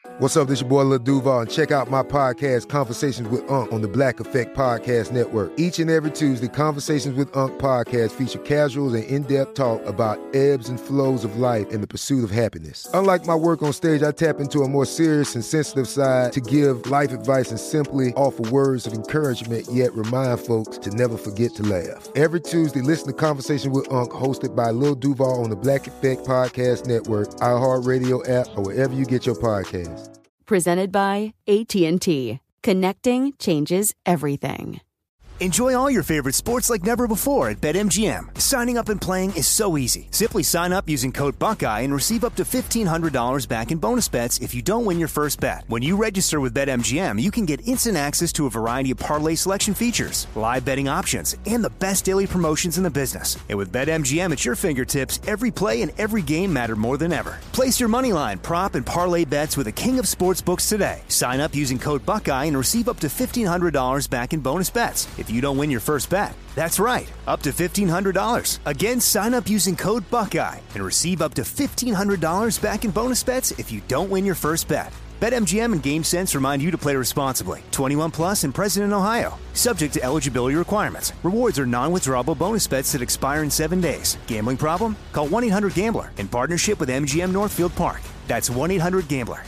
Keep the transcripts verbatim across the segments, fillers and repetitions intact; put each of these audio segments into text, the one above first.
What's up, this your boy Lil Duval, and check out my podcast, Conversations with Unc, on the Black Effect Podcast Network. Each and every Tuesday, Conversations with Unc podcast feature casuals and in-depth talk about ebbs and flows of life and the pursuit of happiness. Unlike my work on stage, I tap into a more serious and sensitive side to give life advice and simply offer words of encouragement, yet remind folks to never forget to laugh. Every Tuesday, listen to Conversations with Unc, hosted by Lil Duval on the Black Effect Podcast Network, iHeartRadio app, or wherever you get your podcasts. Presented by A T and T. Connecting changes everything. Enjoy all your favorite sports like never before at BetMGM. Signing up and playing is so easy. Simply sign up using code Buckeye and receive up to fifteen hundred dollars back in bonus bets if you don't win your first bet. When you register with BetMGM, you can get instant access to a variety of parlay selection features, live betting options, and the best daily promotions in the business. And with BetMGM at your fingertips, every play and every game matter more than ever. Place your moneyline, prop, and parlay bets with the king of sportsbooks today. Sign up using code Buckeye and receive up to fifteen hundred dollars back in bonus bets if you don't win your first bet. That's right, up to fifteen hundred dollars. Again, sign up using code Buckeye and receive up to fifteen hundred dollars back in bonus bets if you don't win your first bet. BetMGM and GameSense remind you to play responsibly. twenty-one plus and present in Ohio. Subject to eligibility requirements. Rewards are non-withdrawable bonus bets that expire in seven days. Gambling problem? Call one eight hundred gambler in partnership with M G M Northfield Park. That's one eight hundred gambler.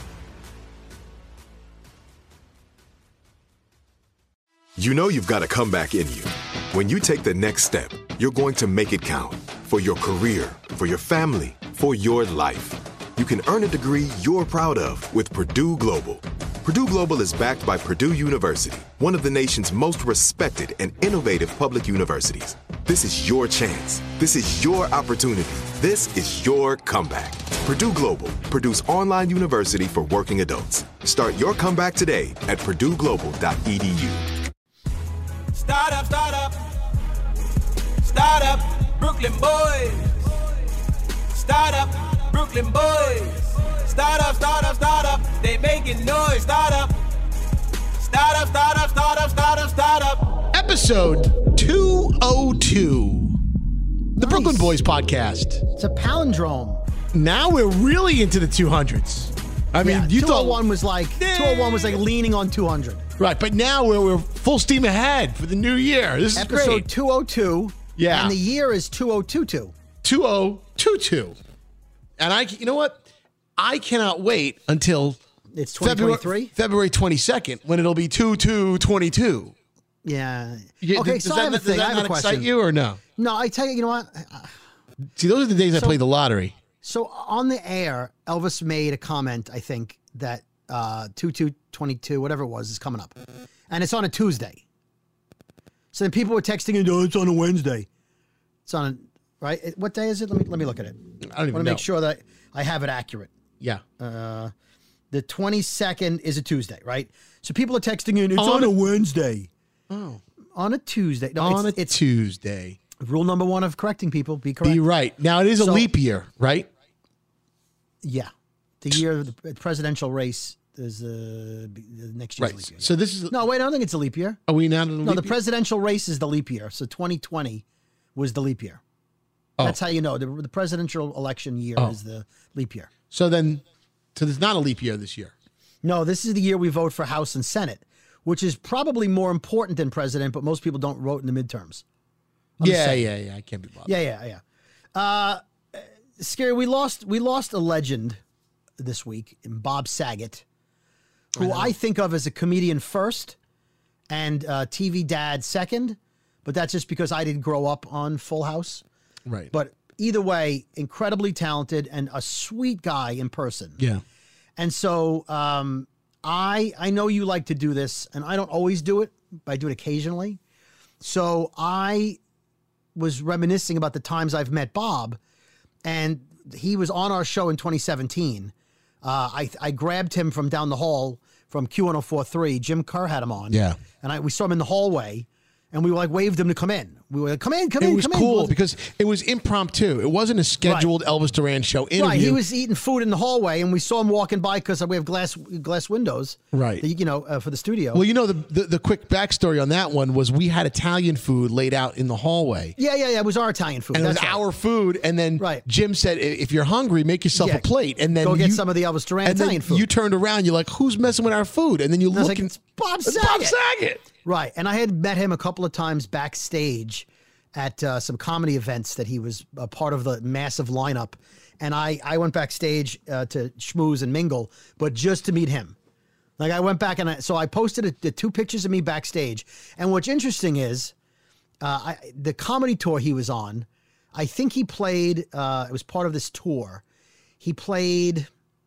You know you've got a comeback in you. When you take the next step, you're going to make it count. For your career, for your family, for your life. You can earn a degree you're proud of with Purdue Global. Purdue Global is backed by Purdue University, one of the nation's most respected and innovative public universities. This is your chance. This is your opportunity. This is your comeback. Purdue Global, Purdue's online university for working adults. Start your comeback today at purdue global dot e d u. Start up, start up, start up, Brooklyn boys. Start up, Brooklyn boys. Start up, start up, start up, they making noise. Start up, start up, start up, start up, start up, start up. Episode two oh two, the Nice. Brooklyn Boys podcast. It's a palindrome. Now we're really into the two hundreds. I mean, yeah, you thought two oh one was like two oh one was like leaning on two hundred. right, but now we're, we're full steam ahead for the new year. This is Episode great. two oh two. Yeah. And the year is two oh two two. two oh two two, and I, you know what? I cannot wait until It's twenty twenty-three. February, February twenty-second when it'll be two two twenty-two. Yeah. You- Okay, does so that, I have a does thing. that I have not a question. excite you or no? No, I tell you, you know what? See, those are the days I So- play the lottery. So on the air, Elvis made a comment, I think, that uh, two two twenty-two, whatever it was, is coming up. And it's on a Tuesday. So then people were texting him, oh, it's on a Wednesday. It's on a, right? It- What day is it? Let me let me look at it. I don't I even want know. to make sure that I have it accurate. Yeah. Uh, the twenty-second is a Tuesday, right? So people are texting in, it's On on, a- a Wednesday. Oh. On a Tuesday. No, On it's, a it's Tuesday. rule number one of correcting people. Be correct. Be right. Now, it is a So- leap year, right? Yeah. The year of the presidential race is uh, the next year's Right. leap year. So this is, No, wait, I don't think it's a leap year. are we now in a leap No, the year? presidential race is the leap year. So twenty twenty was the leap year. Oh. That's how you know. The, the presidential election year Oh. is the leap year. So then, so there's not a leap year this year. No, this is the year we vote for House and Senate, which is probably more important than president, but most people don't vote in the midterms. I'm just yeah, saying. yeah, yeah. I can't be bothered. Yeah, yeah, yeah. Uh, Scary, we lost we lost a legend this week in Bob Saget, who I, I think of as a comedian first and uh, T V dad second, but that's just because I didn't grow up on Full House. Right. But either way, incredibly talented and a sweet guy in person. Yeah. And so um, I I know you like to do this, and I don't always do it, but I do it occasionally. So I was reminiscing about the times I've met Bob, and he was on our show in twenty seventeen. Uh, I I grabbed him from down the hall from Q one oh four point three. Jim Kerr had him on. Yeah. And I we saw him in the hallway, and we like waved him to come in. We were like, come in, come It in, was come in. cool We'll- because it was impromptu. It wasn't a scheduled Elvis Duran show interview. Right, he was eating food in the hallway, and we saw him walking by because we have glass glass windows. Right. that, you know, uh, for the studio. Well, you know, the, the the quick backstory on that one was we had Italian food laid out in the hallway. yeah, yeah, yeah. It was our Italian food. And it was That's right. our food, and then Right. Jim said, "If you're hungry, make yourself Yeah, a plate." And then go get you- some of the Elvis Duran and then Italian food. You turned around, you're like, "Who's messing with our food?" And then you I was look, like, and "It's Bob it's Bob Saget." Saget. Right, and I had met him a couple of times backstage at uh, some comedy events that he was a part of the massive lineup, and I I went backstage uh, to schmooze and mingle, but just to meet him. Like I went back and I, so I posted a, the two pictures of me backstage, and what's interesting is uh, I, the comedy tour he was on. I think he played. Uh, it was part of this tour. He played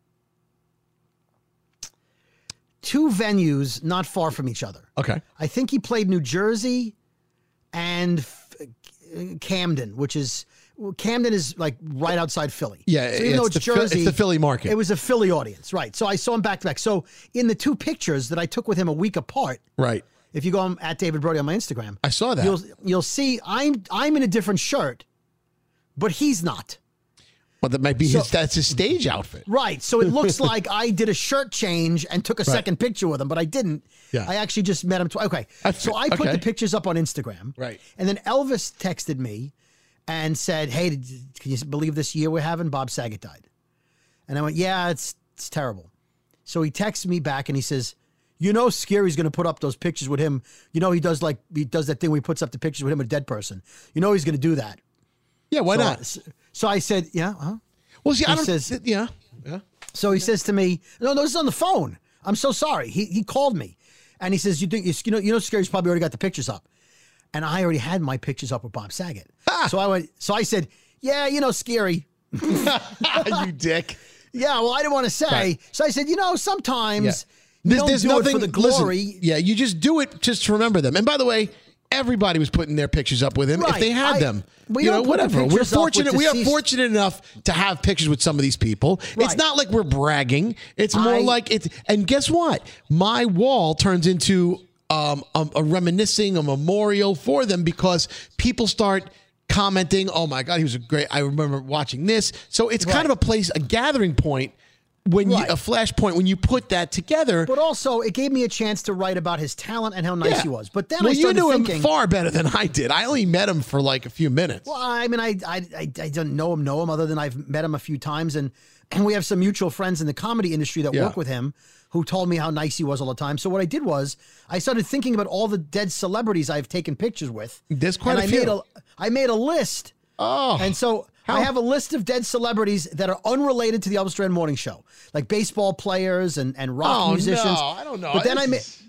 two venues not far from each other. Okay. I think he played New Jersey and F- Camden, which is Camden is like right outside Philly. Yeah, so even it's though it's the Phil- it's Jersey, the Philly market. It was a Philly audience, right? So I saw him back to back. So in the two pictures that I took with him a week apart, Right. if you go on at David Brody on my Instagram, I saw that. You'll you'll see I'm I'm in a different shirt, but he's not. Well, that might be So- his. That's his stage outfit. Right. So it looks like I did a shirt change and took a second picture with him, but I didn't. Yeah. I actually just met him twice. Okay. I So fi- I put okay. the pictures up on Instagram. Right. And then Elvis texted me and said, "Hey, did, can you believe this year we're having? Bob Saget died." And I went, "Yeah, it's it's terrible." So he texts me back and he says, "You know, Scary's going to put up those pictures with him. You know, he does like he does that thing where he puts up the pictures with him with a dead person. You know, he's going to do that." Yeah. Why so, not? So I said, "Yeah, huh?" Well, see, I he don't. says- yeah. Yeah. So he says to me, "No, no, this is on the phone. I'm so sorry." He he called me, and he says, "You think you know you know Scary's probably already got the pictures up," and I already had my pictures up with Bob Saget. So I went. So I said, "Yeah, you know, Scary." You dick. Yeah, well, I didn't want to say. Right. So I said, "You know, sometimes Yeah. you There's, don't there's do nothing it for the listen, glory." yeah, you just do it just to remember them. And by the way, everybody was putting their pictures up with him if Right. they had I- them. we you know, don't put the whatever. We're pictures up with fortunate. We are deceased- fortunate enough to have pictures with some of these people. It's Right. not like we're bragging. It's more I- like it's. And guess what? My wall turns into um, a, a reminiscing, a memorial for them because people start commenting. Oh my God, he was a great. I remember watching this. So it's kind Right. of a place, a gathering point. When you, Right. a flashpoint, when you put that together, But also, it gave me a chance to write about his talent and how nice Yeah. he was. But then well, I you started knew thinking, him far better than I did. I only met him for like a few minutes. Well, I mean, I I I, I don't know him, know him, other than I've met him a few times, and and we have some mutual friends in the comedy industry that Yeah. work with him who told me how nice he was all the time. So what I did was I started thinking about all the dead celebrities I've taken pictures with. There's quite and a I few. Made a, I made a list. Oh, And so How- I have a list of dead celebrities that are unrelated to the Elvis Duran Morning Show, like baseball players and, and rock Oh, musicians. no, I don't know. But then I made This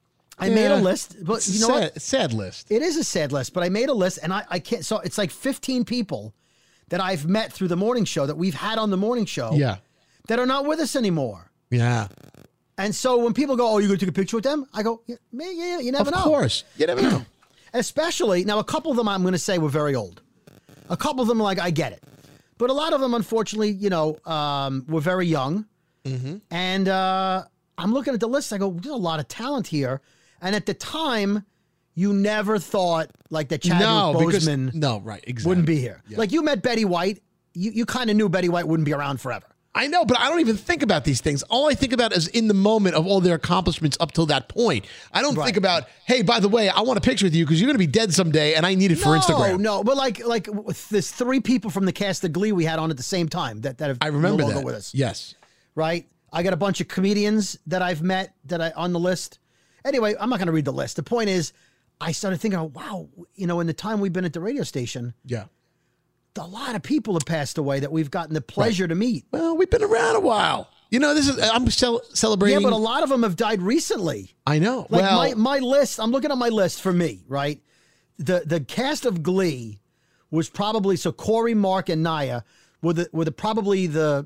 I made Yeah. a list. But it's you know sad, what? sad list. It is a sad list, but I made a list and I, I can't. So it's like fifteen people that I've met through the morning show that we've had on the morning show Yeah, that are not with us anymore. yeah. And so when people go, "Oh, you're going to take a picture with them?" I go, "Yeah, man, yeah, yeah, you never Of know." course, you never know. Especially now, a couple of them I'm going to say were very old. A couple of them, like, I get it. But a lot of them, unfortunately, you know, um, were very young. Mm-hmm. And uh, I'm looking at the list. I go, "There's a lot of talent here." And at the time, you never thought like that Chadwick No, because Boseman no, right, exactly. wouldn't be here. Yeah. Like you met Betty White. You, you kind of knew Betty White wouldn't be around forever. I know, but I don't even think about these things. All I think about is in the moment of all their accomplishments up till that point. I don't Right. think about, hey, by the way, I want a picture with you because you're going to be dead someday, and I need it for no, Instagram. No, but like like with this three people from the cast of Glee we had on at the same time that, that have I remember no longer that. with us. Yes. Right? I got a bunch of comedians that I've met that I on the list. Anyway, I'm not going to read the list. The point is, I started thinking, oh, wow, you know, in the time we've been at the radio station, Yeah. a lot of people have passed away that we've gotten the pleasure to meet. Well, we've been around a while. You know, this is I'm cel- celebrating. Yeah, but a lot of them have died recently. I know. Like well, my, my list, I'm looking at my list for me, right? The the cast of Glee was probably so Corey, Mark, and Naya were the were the probably the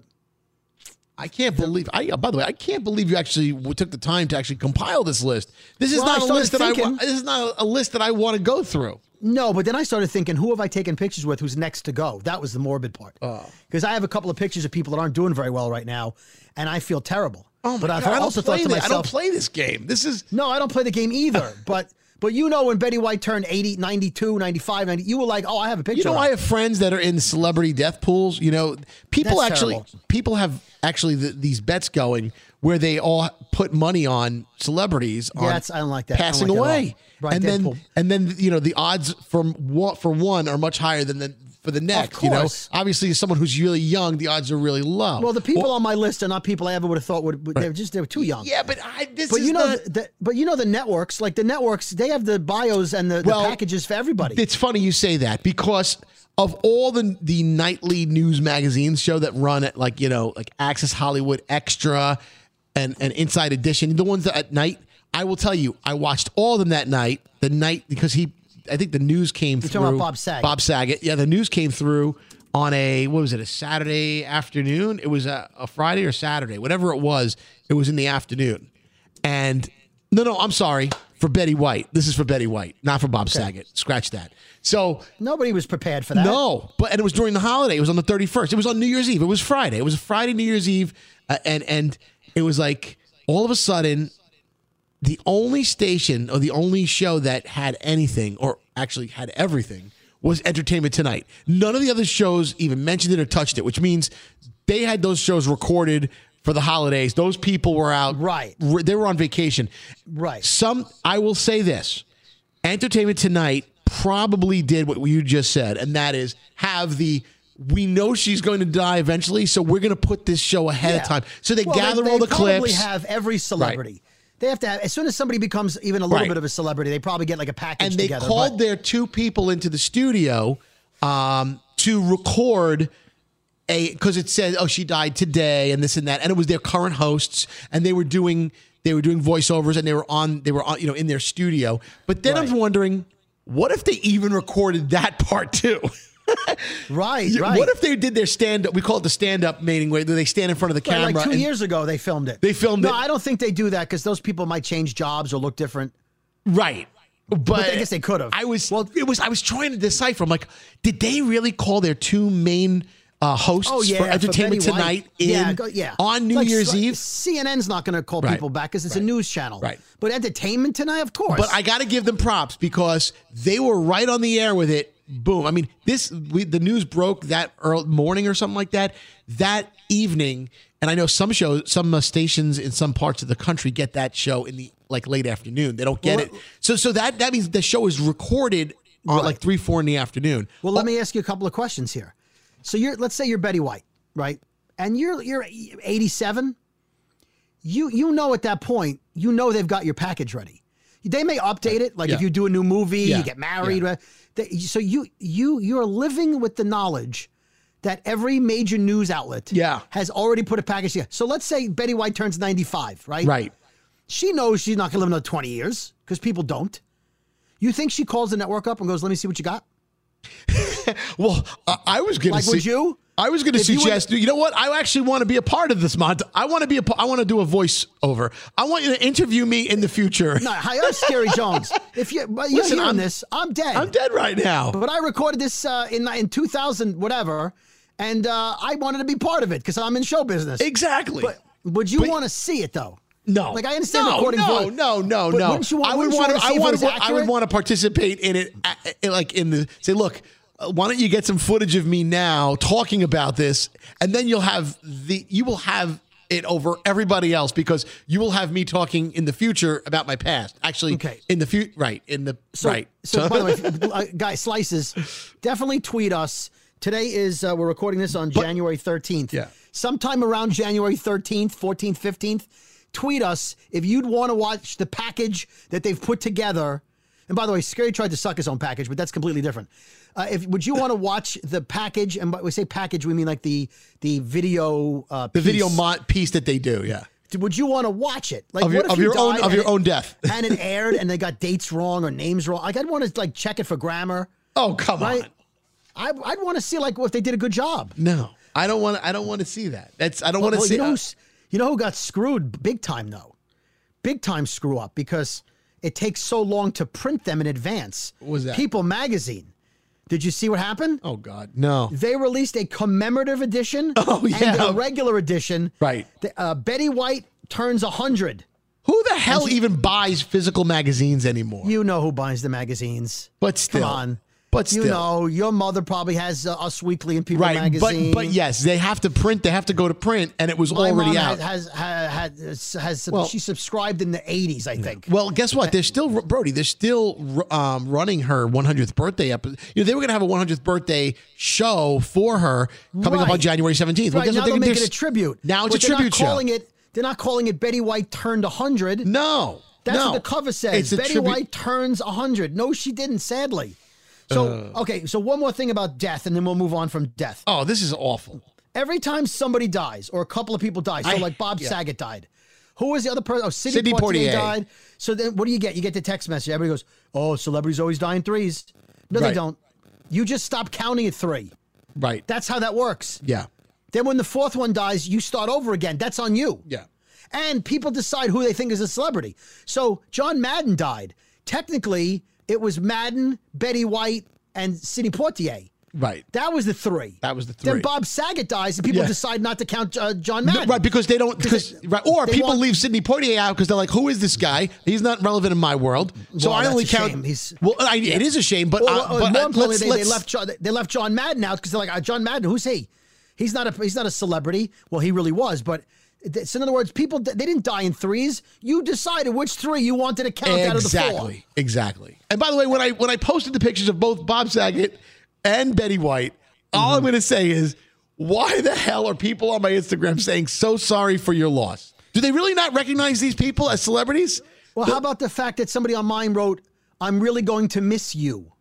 I can't believe. I by the way, I can't believe you actually w- took the time to actually compile this list. This is Well, I not a started list that I. thinking- wa- This is not a, a list that I want to go through. no, but then I started thinking, who have I taken pictures with? Who's next to go? That was the morbid part. Because I have a couple of pictures of people that aren't doing very well right now, and I feel terrible. Oh my but I've God, I don't also play thought to thi- I don't myself, play this game. This is no, I don't play the game either. but But you know when Betty White turned eighty, ninety-two, ninety-five, ninety, you were like, oh, I have a picture. You know, of her. I have friends that are in celebrity death pools. You know, people That's actually, terrible. people have actually the, these bets going where they all put money on celebrities Yeah, on that's- I don't like that. I don't passing like that at all. away, Right, and then Deadpool. and then you know the odds from one, for one are much higher than the for the next. You know, course. obviously, as someone who's really young, the odds are really low. Well, the people Well, on my list are not people I ever would have thought would. would they were just they were too young. yeah, but I this But is you know, not, the, the, but you know the networks, like the networks, they have the bios and the, Well, the packages for everybody. It's funny you say that because of all the the nightly news magazines show that run at like you know like Access Hollywood Extra and and Inside Edition, the ones that at night. I will tell you, I watched all of them that night. The night because he, I think the news came You're through. talking about Bob Saget. Bob Saget, yeah, the news came through on a what was it? A Saturday afternoon. It was a, a Friday or Saturday, whatever it was. It was in the afternoon, and no, no, I'm sorry for Betty White. This is for Betty White, not for Bob Saget. Scratch that. So. Nobody was prepared for that. No, but and it was during the holiday. It was on the thirty-first. It was on New Year's Eve. It was Friday. It was a Friday New Year's Eve, uh, and and it was like all of a sudden, the only station or the only show that had anything, or actually had everything, was Entertainment Tonight. None of the other shows even mentioned it or touched it, which means they had those shows recorded for the holidays. Those people were out. Right. They were on vacation. Right. Some, I will say this, Entertainment Tonight probably did what you just said, and that is have the, we know she's going to die eventually, so we're going to put this show ahead Yeah. of time. So they Well, gather they, all they the probably clips. have every celebrity. They have to have, as soon as somebody becomes even a little Right. bit of a celebrity, they probably get like a package and they together. called but- their two people into the studio um, to record a, because it said, oh, she died today and this and that, and it was their current hosts, and they were doing they were doing voiceovers, and they were on they were on you know in their studio. But then Right. I'm wondering, what if they even recorded that part too? right, Yeah, right. What if they did their stand up? We call it the stand up meeting where they stand in front of the Right, camera. like two and- years ago, they filmed it. They filmed no, it. I don't think they do that because those people might change jobs or look different. Right. But, I guess they could have. I was well. It was. I was trying to decipher. I'm like, did they really call their two main uh, hosts Oh yeah, for Entertainment Betty White. Tonight in yeah, go, yeah. on New Like, Year's so- Eve? C N N's not going to call Right. people back because it's Right. a news channel. Right. But Entertainment Tonight, of course. But I got to give them props because they were right on the air with it. Boom. I mean, this we, the news broke that early morning or something like that. That evening, and I know some shows, some uh, stations in some parts of the country get that show in the like late afternoon. They don't get Well, it. So so that that means the show is recorded on Right. like three, four in the afternoon. Well, let me ask you a couple of questions here. So you're, let's say you're Betty White, right? And you're you're eighty-seven. You you know at that point, you know they've got your package ready. They may update it, like Yeah. if you do a new movie, Yeah. you get married. Yeah. right? They- so you you you're living with the knowledge that every major news outlet Yeah. has already put a package together. So let's say Betty White turns ninety-five, right? Right. She knows she's not going to live another twenty years because people don't. You think she calls the network up and goes, "Let me see what you got"? Well, I, I was going to Like, would you? I was going to If you would- suggest. You, know what? I actually want to be a part of this, Mont. I want to be a. I want to do a voiceover. I want you to interview me in the future. No, hi, I'm Scary Jones. If you, but you're Listen, hearing I'm- this, I'm dead. I'm dead right now. But I recorded this uh, in in two thousand, whatever, and uh, I wanted to be part of it because I'm in show business. Exactly. But would you But- want to see it though? No, Like I understand no, recording no, voice. no, no, But no. wouldn't you want- I would wouldn't you want wanna to. I see if it want was to. I would accurate? want to participate in it, uh, uh, like in the say. Look, uh, why don't you get some footage of me now talking about this, and then you'll have the you will have it over everybody else because you will have me talking in the future about my past. Actually, Okay. in the future, right? In the So, right. So, by the way, uh, guys, slices, definitely tweet us. Today is uh, we're recording this on January thirteenth. Yeah. Sometime around January thirteenth, fourteenth, fifteenth. Tweet us if you'd want to watch the package that they've put together. And by the way, Scary tried to suck his own package, but that's completely different. Uh, if would you want to watch the package? And by we say package, we mean like the the video. Uh, the piece. video mod piece that they do, yeah. Would you want to watch it? Like Of your- what if of you your own- died of and your it- own death. and it aired, and they got dates wrong or names wrong? Like I'd want to like check it for grammar. Oh come Right? on. I, I'd want to see like if they did a good job. No, I don't want. I don't want to see that. That's. I don't want to Well, see. you know, who's- you know who got screwed big time though? Big time screw up because it takes so long to print them in advance. What was that? People Magazine. Did you see what happened? oh God, no. They released a commemorative edition Oh, yeah. and a regular edition. Right. The, uh, Betty White turns one hundred. Who the hell even buys physical magazines anymore? You know who buys the magazines. But still. Come on. But still. You know, your mother probably has uh, Us Weekly and People right, magazine. But, but yes, they have to print. They have to go to print, and it was My already mom out. Has, has, has, has Well- she subscribed in the eighties, I think. Well, guess what? They're still, Brody, they're still um, running her one hundredth birthday episode. You know, they were going to have a one hundredth birthday show for her coming up Right. on January seventeenth. Well, Right, guess now what? They they'll can make do? it a tribute. Now it's But a they're tribute not show. calling it. They're not calling it Betty White turned one hundred. No. That's no. what the cover says. It's a Betty tribute- White turns one hundred. No, she didn't, sadly. So, Uh. okay, so one more thing about death, and then we'll move on from death. Oh, this is awful. Every time somebody dies, or a couple of people die, so I- like Bob yeah. Saget died. Who was the other person? Oh, Sidney, Sidney Poitier, Poitier. died. So then what do you get? You get the text message. Everybody goes, oh, celebrities always die in threes. No, Right. they don't. You just stop counting at three. Right. That's how that works. Yeah. Then when the fourth one dies, you start over again. That's on you. Yeah. And people decide who they think is a celebrity. So John Madden died. Technically, it was Madden, Betty White, and Sidney Poitier. Right. That was the three. That was the three. Then Bob Saget dies, and people Yeah. decide not to count uh, John No, Madden. right, because they don't, because they- right, or they people want- leave Sidney Poitier out because they're like, "Who is this guy? He's not relevant in my world." So Well, I that's only a count. shame. He's- well, I, it is a shame, but, Well, uh, well, but more uh, importantly, let's, they, they let's- left John, they left John Madden out because they're like, uh, John Madden, who's he? He's not a he's not a celebrity. Well, he really was, but so in other words, people they didn't die in threes. You decided which three you wanted to count out of the four. exactly, exactly. And by the way, when I when I posted the pictures of both Bob Saget and Betty White, all Mm-hmm. I'm going to say is, why the hell are people on my Instagram saying so sorry for your loss? Do they really not recognize these people as celebrities? Well, how about the fact that somebody on mine wrote, "I'm really going to miss you."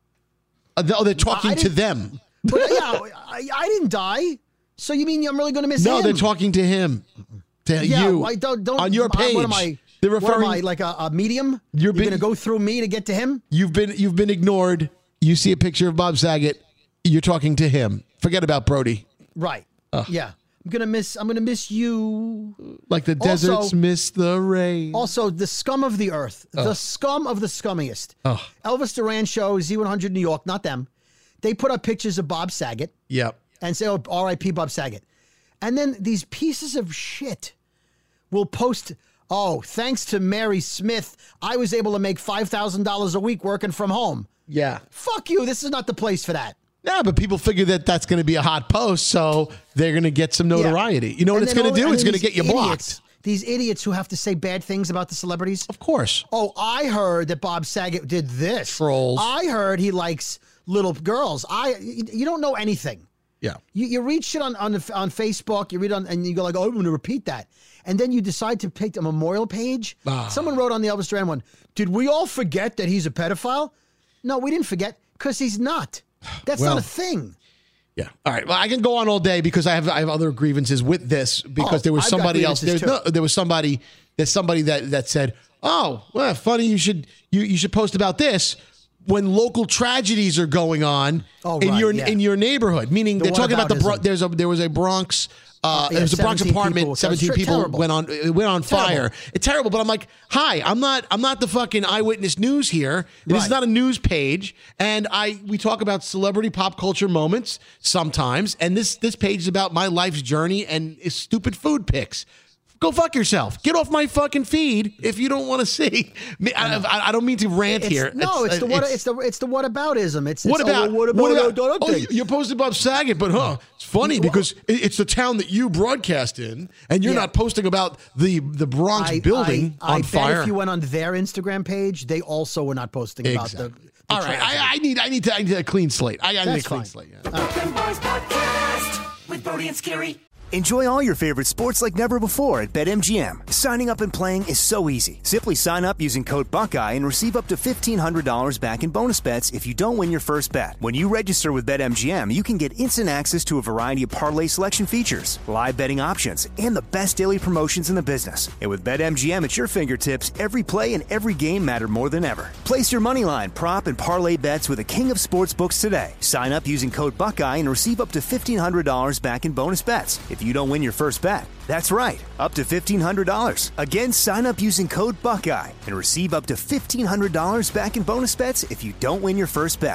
Uh, oh, they're talking I to didn't- them. But yeah, I, I didn't die. So you mean I'm really going to miss No, him? they're talking to him. To Yeah, you. I don't, don't, on your I- page. What am I? They're what am referring. I, like a, a medium? You're You're being- going to go through me to get to him? You've been you've been ignored. You see a picture of Bob Saget. You're talking to him. Forget about Brody. Right. Yeah. I'm gonna miss. I'm gonna miss you. Like the Also- deserts miss the rain. Also, the scum of the earth, the scum of the scummiest. Elvis Duran show, Z one hundred New York, not them. They put up pictures of Bob Saget Yep. and say, "Oh, R I P Bob Saget," and then these pieces of shit will post. Oh, thanks to Mary Smith, I was able to make five thousand dollars a week working from home. Yeah. Fuck you. This is not the place for that. Yeah, but people figure that that's going to be a hot post, so they're going to get some notoriety. You know what And it's then going to all- do? and It's then going to these get you blocked. idiots- These idiots who have to say bad things about the celebrities. Of course. Oh, I heard that Bob Saget did this. Trolls. I heard he likes little girls. I you, you don't know anything. Yeah. You, you read shit on on, the, on Facebook. You read on and you go like, oh, I'm going to repeat that, and then you decide to pick a memorial page. Ah. Someone wrote on the Elvis Duran one. Did we all forget that he's a pedophile? No, we didn't forget because he's not. That's Well, not a thing. Yeah. All right. Well, I can go on all day because I have I have other grievances with this because Oh, there was I've got somebody else. There's grievances no, there was somebody. There's somebody that that said, "Oh, well, funny. You should you you should post about this when local tragedies are going on Oh, in right, your yeah. in your neighborhood." Meaning The they're talking about the Bro- whataboutism. there's a there was a Bronx. Uh, yeah, there was a Bronx seventeen apartment. people. Seventeen That's people terrible. went on it went on fire. Terrible. It's terrible. But I'm like, hi, I'm not I'm not the fucking eyewitness news here. This is Right. not a news page, and I we talk about celebrity pop culture moments sometimes, and this this page is about my life's journey and is stupid food pics. Go fuck yourself. Get off my fucking feed if you don't want to see. me. I, I, I don't mean to rant It's- here. No, it's, the what it's, the it's the whataboutism. It's, what it's, about oh, what about, what about? what Oh, you, you posted Bob Saget, but huh? It's funny because it, it's the town that you broadcast in, and you're Yeah. not posting about the the Bronx I, building I, on I fire. bet if you went on their Instagram page, they also were not posting about Exactly. the. the All right, tragedy. I, I need I need to I need a clean slate. I, I need a That's clean fine. slate. Yeah. Brooklyn Boys Podcast with Brody and Scary. Enjoy all your favorite sports like never before at BetMGM. Signing up and playing is so easy. Simply sign up using code Buckeye and receive up to fifteen hundred dollars back in bonus bets if you don't win your first bet. When you register with BetMGM, you can get instant access to a variety of parlay selection features, live betting options, and the best daily promotions in the business. And with BetMGM at your fingertips, every play and every game matter more than ever. Place your moneyline, prop, and parlay bets with the king of sportsbooks today. Sign up using code Buckeye and receive up to fifteen hundred dollars back in bonus bets if you don't win your first bet. That's right, up to fifteen hundred dollars. Again, sign up using code Buckeye and receive up to fifteen hundred dollars back in bonus bets if you don't win your first bet.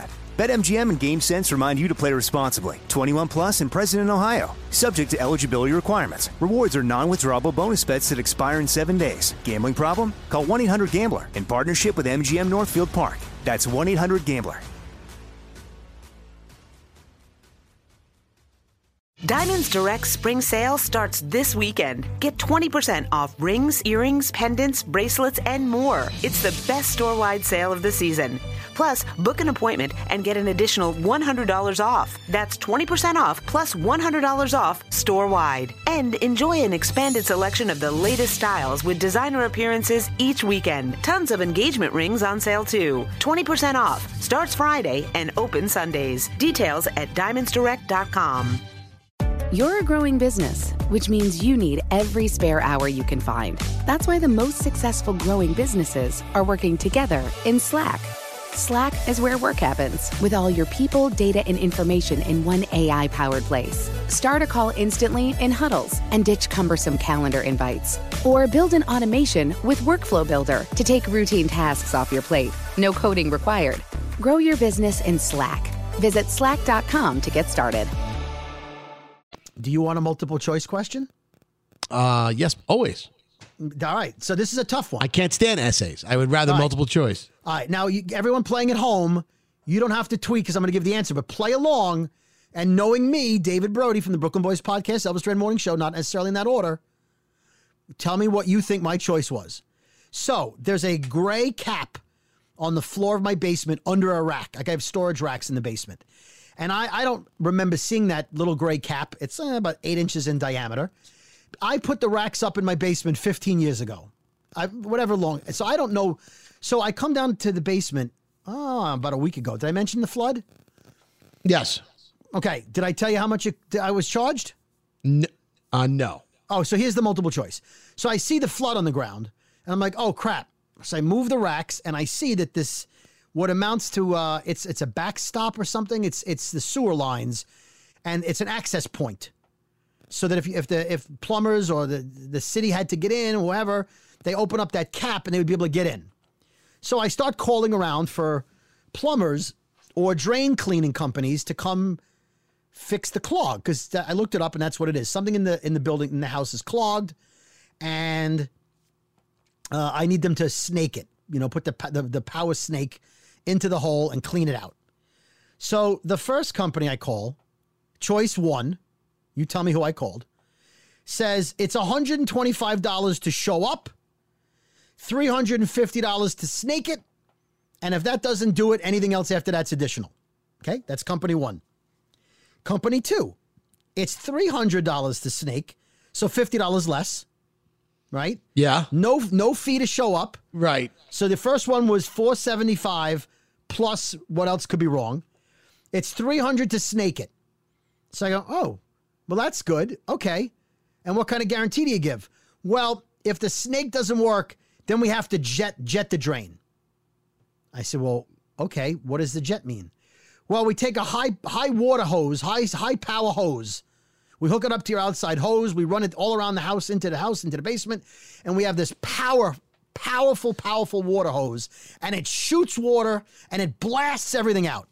BetMGM and GameSense remind you to play responsibly. twenty-one plus and present in Ohio. Subject to eligibility requirements. Rewards are non-withdrawable bonus bets that expire in seven days. Gambling problem? Call one eight hundred gambler in partnership with M G M Northfield Park. That's one eight hundred gambler. Diamonds Direct Spring Sale starts this weekend. Get twenty percent off rings, earrings, pendants, bracelets, and more. It's the best store-wide sale of the season. Plus, book an appointment and get an additional one hundred dollars off. That's twenty percent off plus one hundred dollars off store-wide. And enjoy an expanded selection of the latest styles with designer appearances each weekend. Tons of engagement rings on sale too. twenty percent off. Starts Friday and open Sundays. Details at diamonds direct dot com. You're a growing business, which means you need every spare hour you can find. That's why the most successful growing businesses are working together in Slack. Slack is where work happens, with all your people, data, and information in one A I-powered place. Start a call instantly in huddles and ditch cumbersome calendar invites. Or build an automation with Workflow Builder to take routine tasks off your plate. No coding required. Grow your business in Slack. Visit slack dot com to get started. Do you want a multiple choice question? Uh, yes, always. All right. So this is a tough one. I can't stand essays. I would rather All right. multiple choice. All right. Now, you, everyone playing at home, you don't have to tweet because I'm going to give the answer, but play along. And knowing me, David Brody from the Brooklyn Boys Podcast, Elvis Duran Morning Show, not necessarily in that order, tell me what you think my choice was. So there's a gray cap on the floor of my basement under a rack. Like I have storage racks in the basement. And I, I don't remember seeing that little gray cap. It's uh, about eight inches in diameter. I put the racks up in my basement fifteen years ago. I, whatever long. So I don't know. So I come down to the basement oh, about a week ago. Did I mention the flood? Yes. Okay. Did I tell you how much it, I was charged? No. Uh, no. Oh, so here's the multiple choice. So I see the flood on the ground, and I'm like, oh, crap. So I move the racks, and I see that this... what amounts to uh, it's it's a backstop or something. It's it's the sewer lines, and it's an access point, so that if if the if plumbers or the the city had to get in or whatever, they open up that cap and they would be able to get in. So I start calling around for plumbers or drain cleaning companies to come fix the clog, because I looked it up and that's what it is. Something in the in the building in the house is clogged, and uh, I need them to snake it. You know, put the the, the power snake into the hole and clean it out. So the first company I call, Choice One, you tell me who I called, says it's one hundred twenty-five dollars to show up, three hundred fifty dollars to snake it, and if that doesn't do it, anything else after that's additional. Okay, that's company one. Company two, it's three hundred dollars to snake, so fifty dollars less. Right? Yeah. No no fee to show up. Right. So the first one was four seventy-five plus what else could be wrong. It's three hundred to snake it. So I go, oh, well, that's good. Okay. And what kind of guarantee do you give? Well, if the snake doesn't work, then we have to jet jet the drain. I said, well, okay, what does the jet mean? Well, we take a high high water hose, high high power hose. We hook it up to your outside hose. We run it all around the house, into the house, into the basement. And we have this power, powerful, powerful water hose. And it shoots water and it blasts everything out.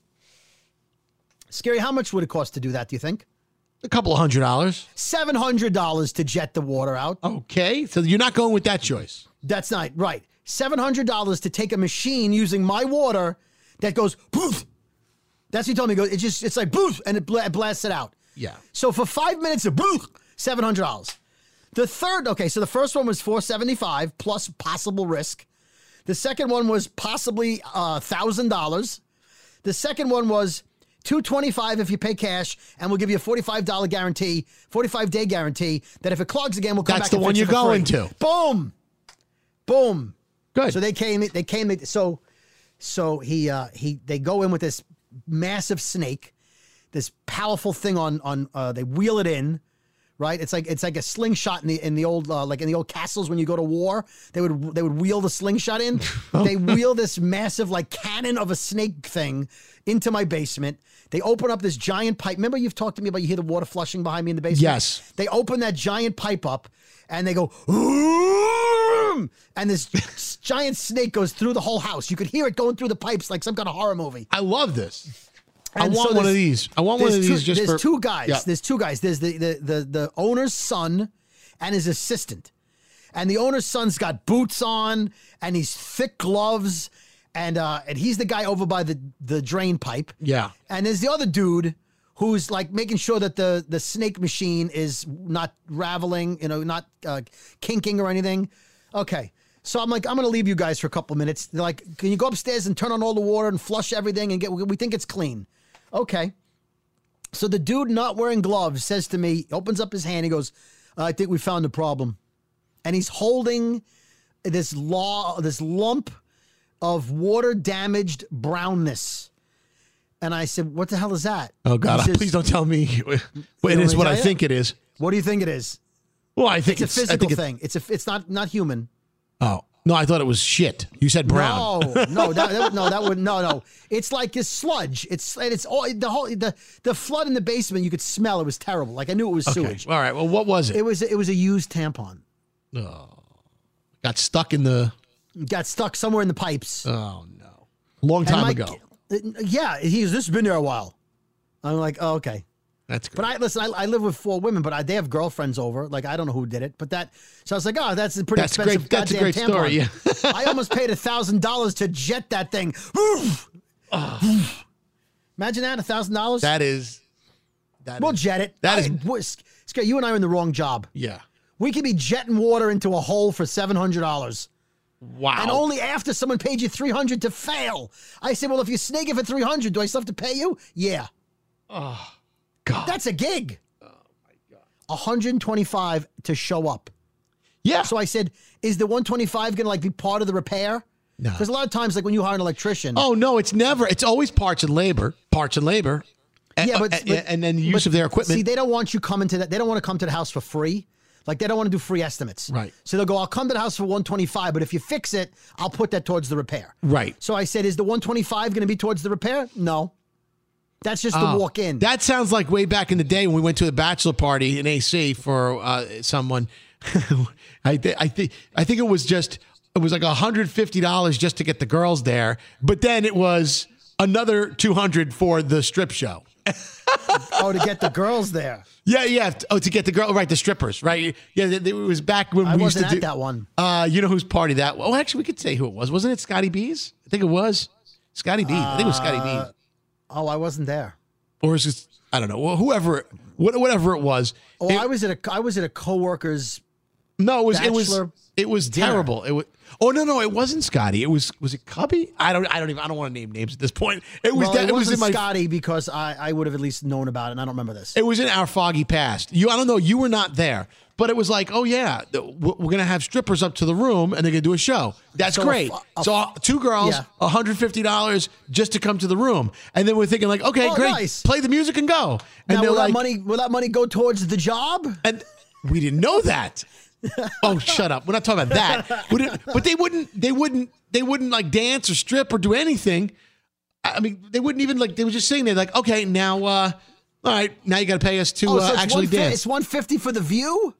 Scary, how much would it cost to do that, do you think? A couple of hundred dollars. seven hundred dollars to jet the water out. Okay. So you're not going with that choice. That's not right. seven hundred dollars to take a machine using my water that goes poof. That's what he told me. It goes, it's just, it's like poof, and it, bla- it blasts it out. Yeah. So for five minutes of boo, seven hundred dollars. The third, okay, so the first one was four seventy-five plus possible risk. The second one was possibly uh, one thousand dollars. The second one was two twenty-five if you pay cash, and we'll give you a forty-five dollars guarantee, forty-five day guarantee that if it clogs again, we'll come That's back the and one fix you're it for going free. to. Boom. Boom. Good. So they came, they came, so so he uh, he they go in with this massive snake. This powerful thing on on uh, they wheel it in, right? It's like it's like a slingshot in the in the old uh, like in the old castles when you go to war. They would they would wheel the slingshot in. They wheel this massive like cannon of a snake thing into my basement. They open up this giant pipe. Remember you've talked to me about you hear the water flushing behind me in the basement? Yes. They open that giant pipe up and they go, Oom! And this giant snake goes through the whole house. You could hear it going through the pipes like some kind of horror movie. I love this. I And want so one of there's- these. I want one there's of these two, just There's for two guys. Yeah. There's two guys. There's the, the the the owner's son and his assistant. And the owner's son's got boots on and he's thick gloves. And uh, and he's the guy over by the, the drain pipe. Yeah. And there's the other dude who's like making sure that the, the snake machine is not raveling, you know, not uh, kinking or anything. Okay. So I'm like, I'm going to leave you guys for a couple minutes. They're like, can you go upstairs and turn on all the water and flush everything and get, we think it's clean. Okay. So the dude not wearing gloves says to me, opens up his hand. He goes, I think we found the problem. And he's holding this law, this lump of water damaged brownness. And I said, what the hell is that? Oh, God. He says, Please don't tell me it want is me what to I tell think you? it is. What do you think it is? Well, I think It's it's, a I physical think thing. It's a, it's not, not human. Oh, no, I thought it was shit. You said brown. No, no, that, that no, that would no, no. It's like a sludge. It's it's all the whole the the flood in the basement. You could smell. It was terrible. Like I knew it was Okay. sewage. All right. Well, what was it? It was it was a used tampon. Oh, got stuck in the. Got stuck somewhere in the pipes. Oh no! Long And time my- ago. Yeah, he's this has been there a while. I'm like, oh, okay. That's good. But I listen. I, I live with four women, but I, they have girlfriends over. Like I don't know who did it, but that. So I was like, oh, that's a pretty That's expensive. great. That's a goddamn great tampon. story, yeah. I almost paid a thousand dollars to jet that thing. Imagine that, a thousand dollars. That is. That We'll is- jet it. That I, is. we're- Scott, you and I are in the wrong job. Yeah. We could be jetting water into a hole for seven hundred dollars. Wow. And only after someone paid you three hundred dollars to fail. I said, well, if you snake it for three hundred dollars, do I still have to pay you? Yeah. Oh, God. That's a gig. Oh, my God. one hundred twenty-five dollars to show up. Yeah. So I said, is the one hundred twenty-five going to like be part of the repair? No. Because a lot of times, like when you hire an electrician. Oh no, it's never. It's always parts and labor. Parts and labor. And, Yeah, but, and, but- and then the use but of their equipment. See, they don't want you coming to that. They don't want to come to the house for free. Like they don't want to do free estimates. Right. So they'll go, I'll come to the house for one twenty-five, but if you fix it, I'll put that towards the repair. Right. So I said, is the one twenty-five going to be towards the repair? No. That's just Oh, the walk in. That sounds like way back in the day when we went to a bachelor party in A C for uh, someone. I, th- I think I think it was just it was like one hundred fifty dollars just to get the girls there, but then it was another two hundred for the strip show. Oh, to get the girls there. Yeah, yeah. Oh, to get the girl, right? The strippers, right? Yeah, it it was back when I we used wasn't to at do that one. Uh, you know whose party that? Oh, actually, we could say who it was. Wasn't it Scotty B's? I think it was Scotty B. I think it was Scotty B. Oh, I wasn't there. Or is it? I don't know. Well, whoever, what- whatever it was. Oh, it- I was at a I was at a coworker's. No, it was it was Bachelor it was dinner. terrible. It was. Oh no, no, it wasn't Scotty. It was was it Cubby? I don't I don't even I don't want to name names at this point. It was Well, that it it was wasn't in my Scotty because I, I would have at least known about it, and I don't remember this. it was in our foggy past. You I don't know. You were not there, but it was like, oh yeah, the- we're we're gonna have strippers up to the room and they're gonna do a show. That's So a great. fu- a so uh, two girls, Yeah. one hundred fifty dollars just to come to the room, and then we're thinking like, okay, Oh, great, nice. play the music and go. And Now, they're will like, that money will that money go towards the job? and we didn't know that. Oh, shut up. We're not talking about that. We didn't- But they wouldn't, they wouldn't, they wouldn't like dance or strip or do anything. I mean, they wouldn't even like, they were just sitting there like, okay, now, uh, all right, now you got to pay us to Oh, uh, so it's actually one fi- dance. It's one fifty for the view.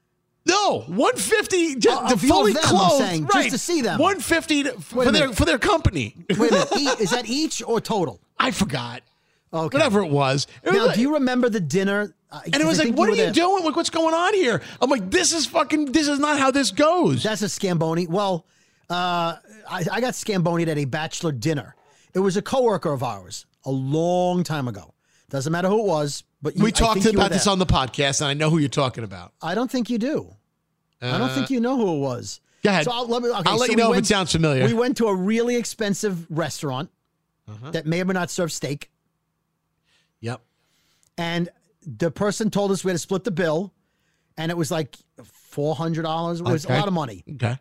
No, one hundred fifty just Uh, to a view of fully them, I'm clothed, saying, just right? to see them. one hundred fifty to- for a their minute. for their company. Wait a minute. E- is that each or total? I forgot. Okay. Whatever it was. It was Now, like- do you remember the dinner? Uh, and it 'cause was I like, think what are were you there. doing? Like, what's going on here? I'm like, this is fucking, this is not how this goes. That's a Scamboni. Well, uh, I, I got Scambonied at a bachelor dinner. It was a coworker of ours a long time ago. Doesn't matter who it was, but you, we I talked think you were about this there. on the podcast, and I know who you're talking about. I don't think you do. I don't think you know who it was. Go ahead. So I'll, let, me, okay, I'll let so you we know if went- it sounds familiar. We went to a really expensive restaurant Uh-huh. that may or may not serve steak. Yep. And the person told us we had to split the bill, and it was like four hundred dollars. It was Okay. a lot of money. Okay.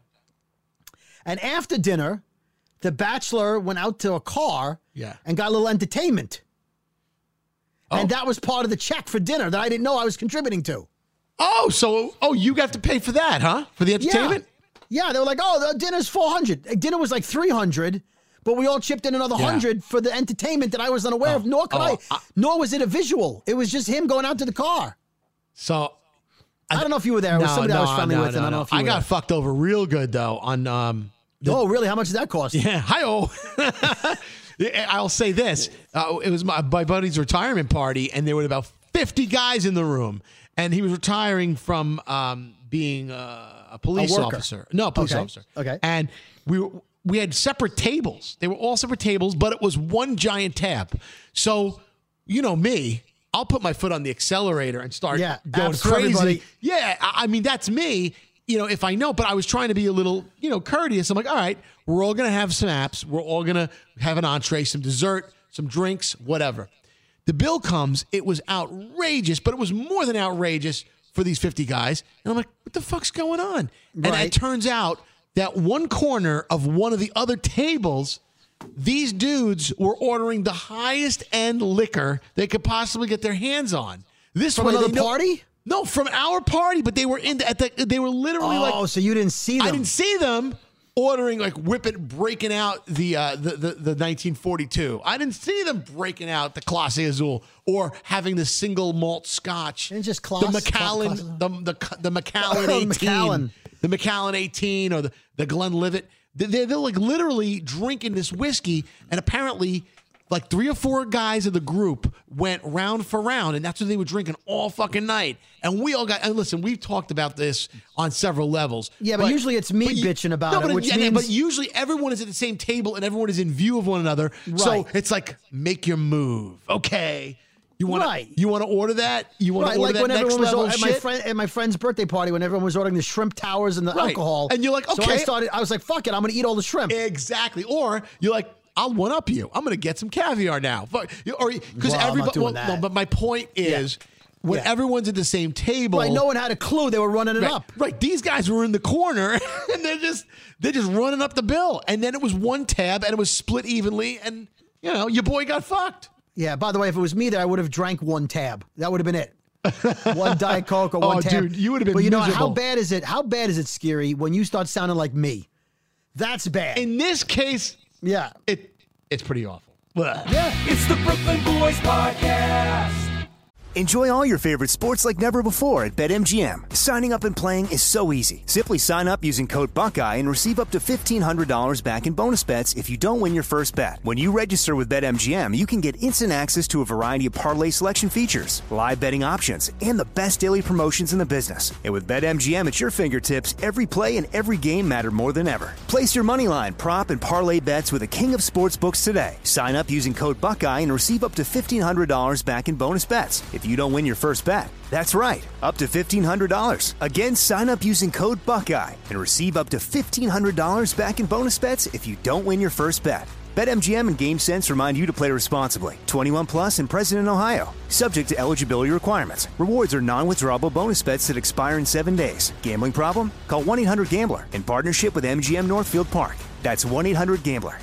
And after dinner, the bachelor went out to a car Yeah. and got a little entertainment. Oh. And that was part of the check for dinner that I didn't know I was contributing to. Oh, so oh, you have to pay for that, huh? For the entertainment? Yeah, yeah they were like, oh, the dinner's four hundred. Dinner was like three hundred, but we all chipped in another Yeah. hundred for the entertainment that I was unaware of. Nor could oh, I, I- nor was it a visual. It was just him going out to the car. So I don't know if you were there. It was somebody I was friendly with, and I don't know if you I were got there. fucked over real good though on um oh, really? How much did that cost? Yeah, hi-oh. I'll say this. Uh, it was my, my buddy's retirement party, and there were about fifty guys in the room. And he was retiring from um, being uh, a police A officer. No, a police Okay. officer. Okay. And we were, we had separate tables. They were all separate tables, but it was one giant tab. So, you know me, I'll put my foot on the accelerator and start Yeah, going apps for crazy. everybody. Yeah, I, I mean, that's me, you know, if I know, but I was trying to be a little, you know, courteous. I'm like, all right, we're all going to have some apps. We're all going to have an entree, some dessert, some drinks, whatever. The bill comes. It was outrageous, but it was more than outrageous for these fifty guys. And I'm like, what the fuck's going on? And Right. it turns out that one corner of one of the other tables, these dudes were ordering the highest end liquor they could possibly get their hands on. This From way another they know- party? No, from our party, but they were in the, at the they were literally like, Oh, so you didn't see them? I didn't see them ordering, like whipping, breaking out the uh, the, the the nineteen forty-two. I didn't see them breaking out the Clase Azul or having the single malt Scotch. And just the Clase- Macallan, Clase- the the the Macallan Oh, eighteen, Macallan. the Macallan eighteen, or the the Glenlivet. They're, they're like literally drinking this whiskey, and apparently, like three or four guys of the group went round for round, and that's what they were drinking all fucking night. And we all got. And listen, we've talked about this on several levels. Yeah, but usually it's me but you- bitching about no, it, but which yeah, means- but usually everyone is at the same table and everyone is in view of one another. So Right. it's like, make your move, okay? You want Right. to you want to order that? You want Right, to order like that when next everyone was level at my shit? friend at my friend's birthday party when everyone was ordering the shrimp towers and the Right. alcohol, And you're like, So I okay. started. I was like, "Fuck it, I'm going to eat all the shrimp." Exactly. Or you're like, I'll one up you. I'm going to get some caviar now. Fuck. Or because Well, I'm not everybody. doing Well, that. no, but my point is, when Yeah. everyone's at the same table, Right, no one had a clue they were running it right, up. right. These guys were in the corner, and they're just they're just running up the bill. And then it was one tab, and it was split evenly, and you know your boy got fucked. Yeah. By the way, if it was me there, I would have drank one tab. That would have been it. One Diet Coke or Oh, one tab. dude, you would have been But you know how miserable. bad is it? How bad is it, Scary, when you start sounding like me? That's bad. In this case, yeah, it it's pretty awful. Blah. yeah. It's the Brooklyn Boys Podcast. Enjoy all your favorite sports like never before at BetMGM. Signing up and playing is so easy. Simply sign up using code Buckeye and receive up to fifteen hundred dollars back in bonus bets if you don't win your first bet. When you register with BetMGM, you can get instant access to a variety of parlay selection features, live betting options, and the best daily promotions in the business. And with BetMGM at your fingertips, every play and every game matter more than ever. Place your moneyline, prop, and parlay bets with the king of sportsbooks today. Sign up using code Buckeye and receive up to fifteen hundred dollars back in bonus bets if you don't win your first bet. That's right, up to fifteen hundred dollars. Again, sign up using code Buckeye and receive up to fifteen hundred dollars back in bonus bets if you don't win your first bet. BetMGM and GameSense remind you to play responsibly. twenty-one plus and present in Ohio. Subject to eligibility requirements. Rewards are non-withdrawable bonus bets that expire in seven days. Gambling problem? Call one eight hundred gambler in partnership with M G M Northfield Park. That's one eight hundred gambler.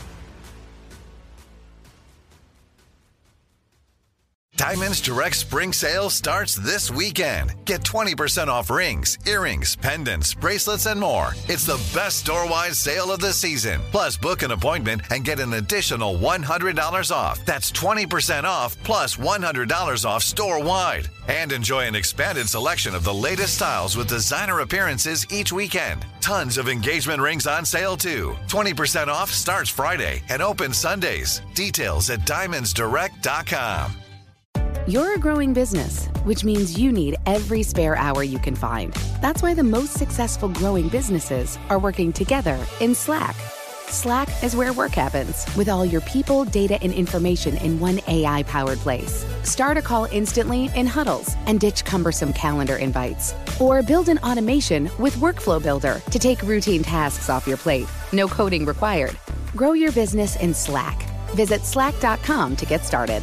Diamonds Direct Spring Sale starts this weekend. Get twenty percent off rings, earrings, pendants, bracelets, and more. It's the best store-wide sale of the season. Plus, book an appointment and get an additional one hundred dollars off. That's twenty percent off plus one hundred dollars off store-wide. And enjoy an expanded selection of the latest styles with designer appearances each weekend. Tons of engagement rings on sale, too. twenty percent off starts Friday and opens Sundays. Details at diamonds direct dot com. You're a growing business, which means you need every spare hour you can find. That's why the most successful growing businesses are working together in Slack. Slack is where work happens, with all your people, data, and information in one A I-powered place. Start a call instantly in huddles and ditch cumbersome calendar invites. Or build an automation with Workflow Builder to take routine tasks off your plate. No coding required. Grow your business in Slack. Visit slack dot com to get started.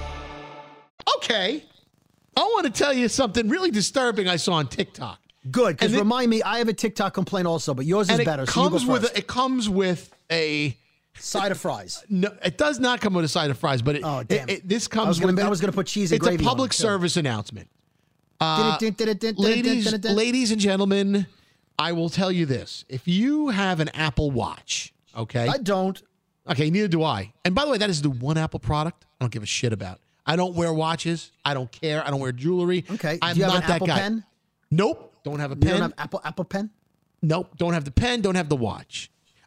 Okay, I want to tell you something really disturbing I saw on TikTok. Good, because And it- remind me, I have a TikTok complaint also, but yours is And better. it So you go comes with first. a, it comes with a Side of fries. No, it does not come with a side of fries, but it, Oh, damn. it, it this comes I was gonna- with I was gonna put cheese and it's gravy a on public it, too. service announcement. Uh, ladies, ladies and gentlemen, I will tell you this. If you have an Apple Watch, okay? I don't. Okay, neither do I. And by the way, that is the one Apple product I don't give a shit about. I don't wear watches. I don't care. I don't wear jewelry. Okay. I'm Do you have not an that Apple guy. Pen? Nope. Don't have a You pen. don't have Apple Apple Pen? Nope. Don't have the pen. Don't have the watch.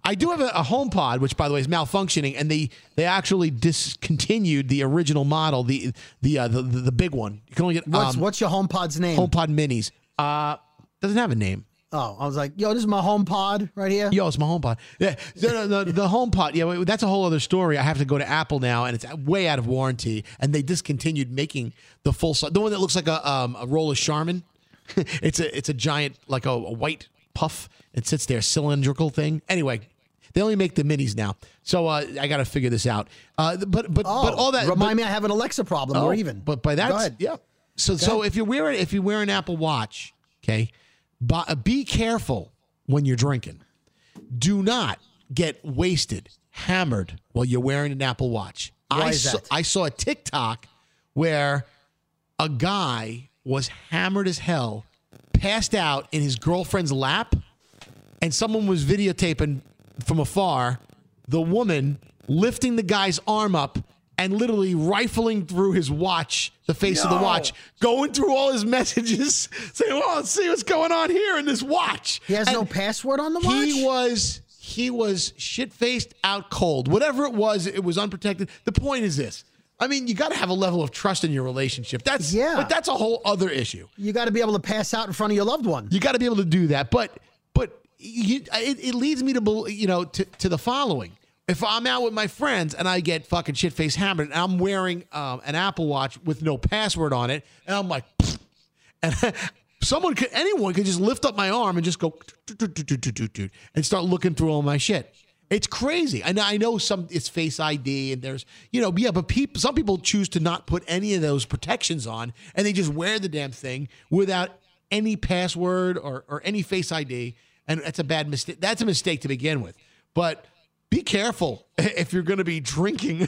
I do have a, a HomePod, which, by the way, is malfunctioning, and they they actually discontinued the original model, the the uh, the, the the big one. You can only get What's um, what's your HomePod's name? HomePod Minis. Uh, doesn't have a name. Oh, I was like, yo, this is my HomePod right here. Yo, it's my HomePod. Yeah, the, the, the HomePod. Yeah, wait, that's a whole other story. I have to go to Apple now, and it's way out of warranty. And they discontinued making the full size, the one that looks like a um, a roll of Charmin. it's a it's a giant like a, a white puff. It sits there, cylindrical thing. Anyway, they only make the minis now, so uh, I got to figure this out. Uh, but but Oh, but all that remind but, me, I have an Alexa problem. oh, or even. But by that, Go ahead. yeah. So Go so ahead. if you wear it, if you wear an Apple Watch, okay, but be careful when you're drinking. Do not get wasted, hammered while you're wearing an Apple Watch. Why I is saw, that? I saw a TikTok where a guy was hammered as hell, passed out in his girlfriend's lap, and someone was videotaping from afar the woman lifting the guy's arm up and literally rifling through his watch, the face of the No. watch, going through all his messages, saying, well, let's see what's going on here in this watch. He has And no password on the watch? He was he was shit-faced out cold. Whatever it was, it was unprotected. The point is this. I mean, you got to have a level of trust in your relationship. That's Yeah. but that's a whole other issue. You got to be able to pass out in front of your loved one. You got to be able to do that. But but you, it, it leads me to bel- you know to, to the following. If I'm out with my friends and I get fucking shit face hammered and I'm wearing um, an Apple Watch with no password on it, and I'm like, and someone could, anyone could just lift up my arm and just go and start looking through all my shit. It's crazy. And I know some it's Face I D and there's, you know, yeah, but people, some people choose to not put any of those protections on and they just wear the damn thing without any password or, or any Face I D. And that's a bad mistake. That's a mistake to begin with. But be careful if you're going to be drinking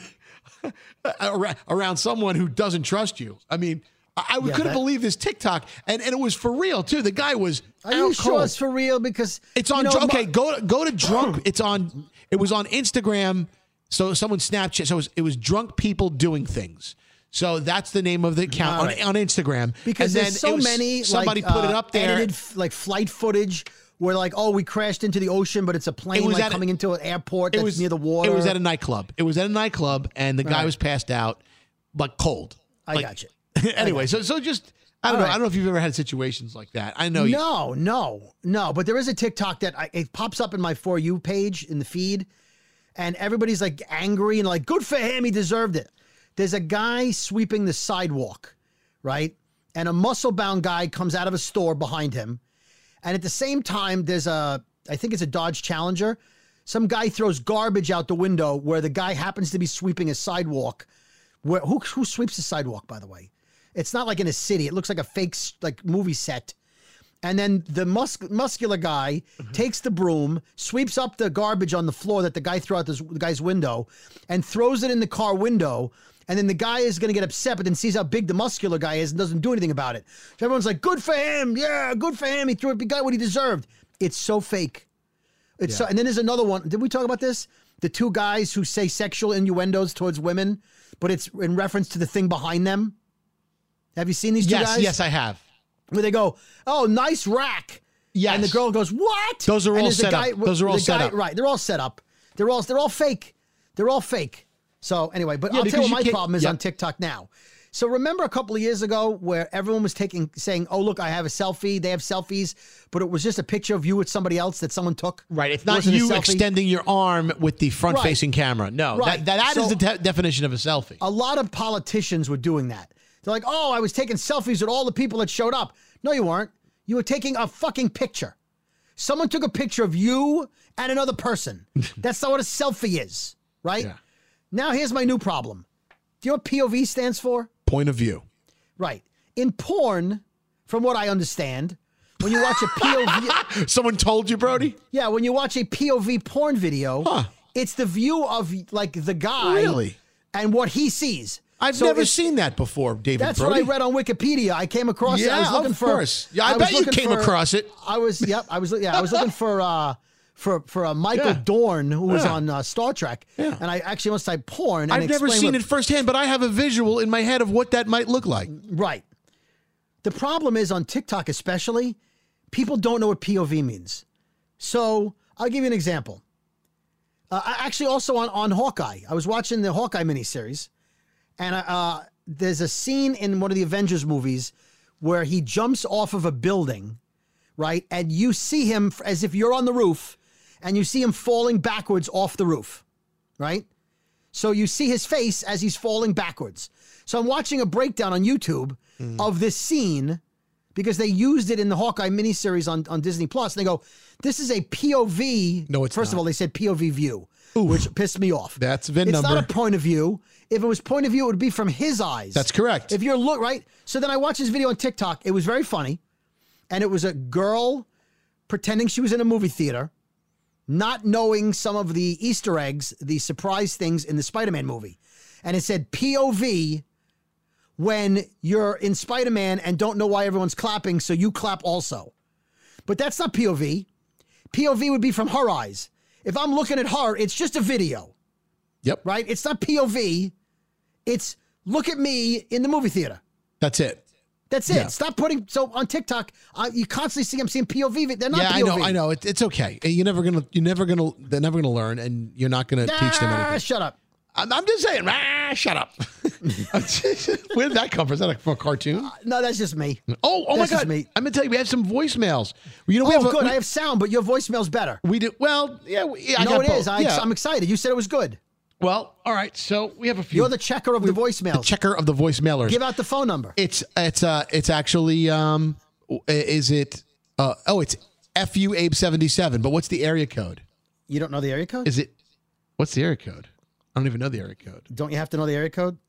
around someone who doesn't trust you. I mean, I Yeah, couldn't that- believe this TikTok, and, and it was for real too. The guy was. Are you out sure cold. it's for real? Because It's on. you know, okay, my- go go to drunk. It's on. It was on Instagram. So someone Snapchat. So it was, it was drunk people doing things. So that's the name of the account All right. on, on Instagram. Because and there's then so it was- many. Somebody like, put it uh, up there. Edited f- like flight footage where like, oh, we crashed into the ocean, but it's a plane was like at a- coming into an airport it that's was near the water. It was at a nightclub. It was at a nightclub, and the guy Right. was passed out, like cold. I Like- got you. anyway, so so just I don't All know. right. I don't know if you've ever had situations like that. I know. You, No, no, no. But there is a TikTok that I, it pops up in my For You page in the feed, and everybody's like angry and like, good for him, he deserved it. There's a guy sweeping the sidewalk, right? And a muscle-bound guy comes out of a store behind him. And at the same time, there's a, I think it's a Dodge Challenger. Some guy throws garbage out the window where the guy happens to be sweeping a sidewalk. Where who who sweeps the sidewalk, by the way? It's not like in a city. It looks like a fake s- like movie set. And then the mus- muscular guy takes the broom, sweeps up the garbage on the floor that the guy threw out this, the guy's window, and throws it in the car window. And then the guy is going to get upset, but then sees how big the muscular guy is and doesn't do anything about it. So everyone's like, good for him. Yeah, good for him. He threw it. He got what he deserved. It's so fake. It's so, and then there's another one. Did we talk about this? The two guys who say sexual innuendos towards women, but it's in reference to the thing behind them. Have you seen these two yes, guys? yes, I have. Where they go, oh, nice rack. Yes. And the girl goes, what? Those are And all there's the set up. guy- Those are all the set guy- up. Right. They're all set up. They're all they're all fake. They're all fake. So anyway, but Yeah, I'll tell you because what you my can't- problem is yeah. on TikTok now. So remember a couple of years ago where everyone was taking saying, oh, look, I have a selfie. They have selfies, but it was just a picture of you with somebody else that someone took. Right. It's It not wasn't a you selfie. extending your arm with the front-facing Right. camera. No, Right. that, that, that is So- the de- definition of a selfie. A lot of politicians were doing that. They're like, oh, I was taking selfies with all the people that showed up. No, you weren't. You were taking a fucking picture. Someone took a picture of you and another person. That's not what a selfie is, right? Yeah. Now, here's my new problem. Do you know what P O V stands for? Point of view. Right. In porn, from what I understand, when you watch a P O V... Someone told you, Brody? Yeah, when you watch a P O V porn video, Huh. it's the view of, like, the guy... Really? And what he sees. I've So never it's- seen that before, David That's Brody. what I read on Wikipedia. I came across it. I was Yeah, looking of for, course. Yeah, I was bet you looking came for- across it. I was, yep, I was, yeah, I was looking for, uh, for, for a Michael Yeah. Dorn who was Yeah. on uh, Star Trek. Yeah. And I actually must type porn. And I've never explain seen what- it firsthand, but I have a visual in my head of what that might look like. Right. The problem is on TikTok, especially, people don't know what P O V means. So I'll give you an example. Uh, actually, also on, on Hawkeye. I was watching the Hawkeye miniseries, and uh, there's a scene in one of the Avengers movies where he jumps off of a building, right? And you see him as if you're on the roof, and you see him falling backwards off the roof, right? So you see his face as he's falling backwards. So I'm watching a breakdown on YouTube mm. of this scene because they used it in the Hawkeye miniseries on, on Disney Plus. And they go, this is a P O V. No, it's First not. of all, they said P O V view, Oof. which pissed me off. That's VIN it's number. It's not a point of view. If it was point of view, it would be from his eyes. That's correct. If you're look right. So then I watched this video on TikTok. It was very funny. And it was a girl pretending she was in a movie theater, not knowing some of the Easter eggs, the surprise things in the Spider-Man movie. And it said P O V when you're in Spider-Man and don't know why everyone's clapping, so you clap also. But that's not P O V. P O V would be from her eyes. If I'm looking at her, it's just a video. Yep. Right? It's not P O V. It's look at me in the movie theater. That's it. That's it. Yeah. Stop putting, so on TikTok, uh, you constantly see them seeing P O V. They're not yeah, P O V. I know, I know. It, it's okay. You're never gonna, you're never gonna, they're never gonna learn, and you're not gonna ah, teach them anything. Shut up. I'm, I'm just saying. Ah, shut up. Where did that come from? Is that like from a cartoon? Uh, no, that's just me. Oh, oh that's my just God! me. I'm gonna tell you, we have some voicemails. You know, we oh, have a, good. we, I have sound, but your voicemail's better. We do well. Yeah, we, yeah I no, got it both. is. I, yeah. I'm excited. You said it was good. Well, all right. So we have a few. You're the checker of the voicemails. The checker of the voicemailers. Give out the phone number. It's it's uh it's actually um is it uh oh it's F U Abe seventy-seven. But what's the area code? You don't know the area code? Is it? What's the area code? I don't even know the area code. Don't you have to know the area code?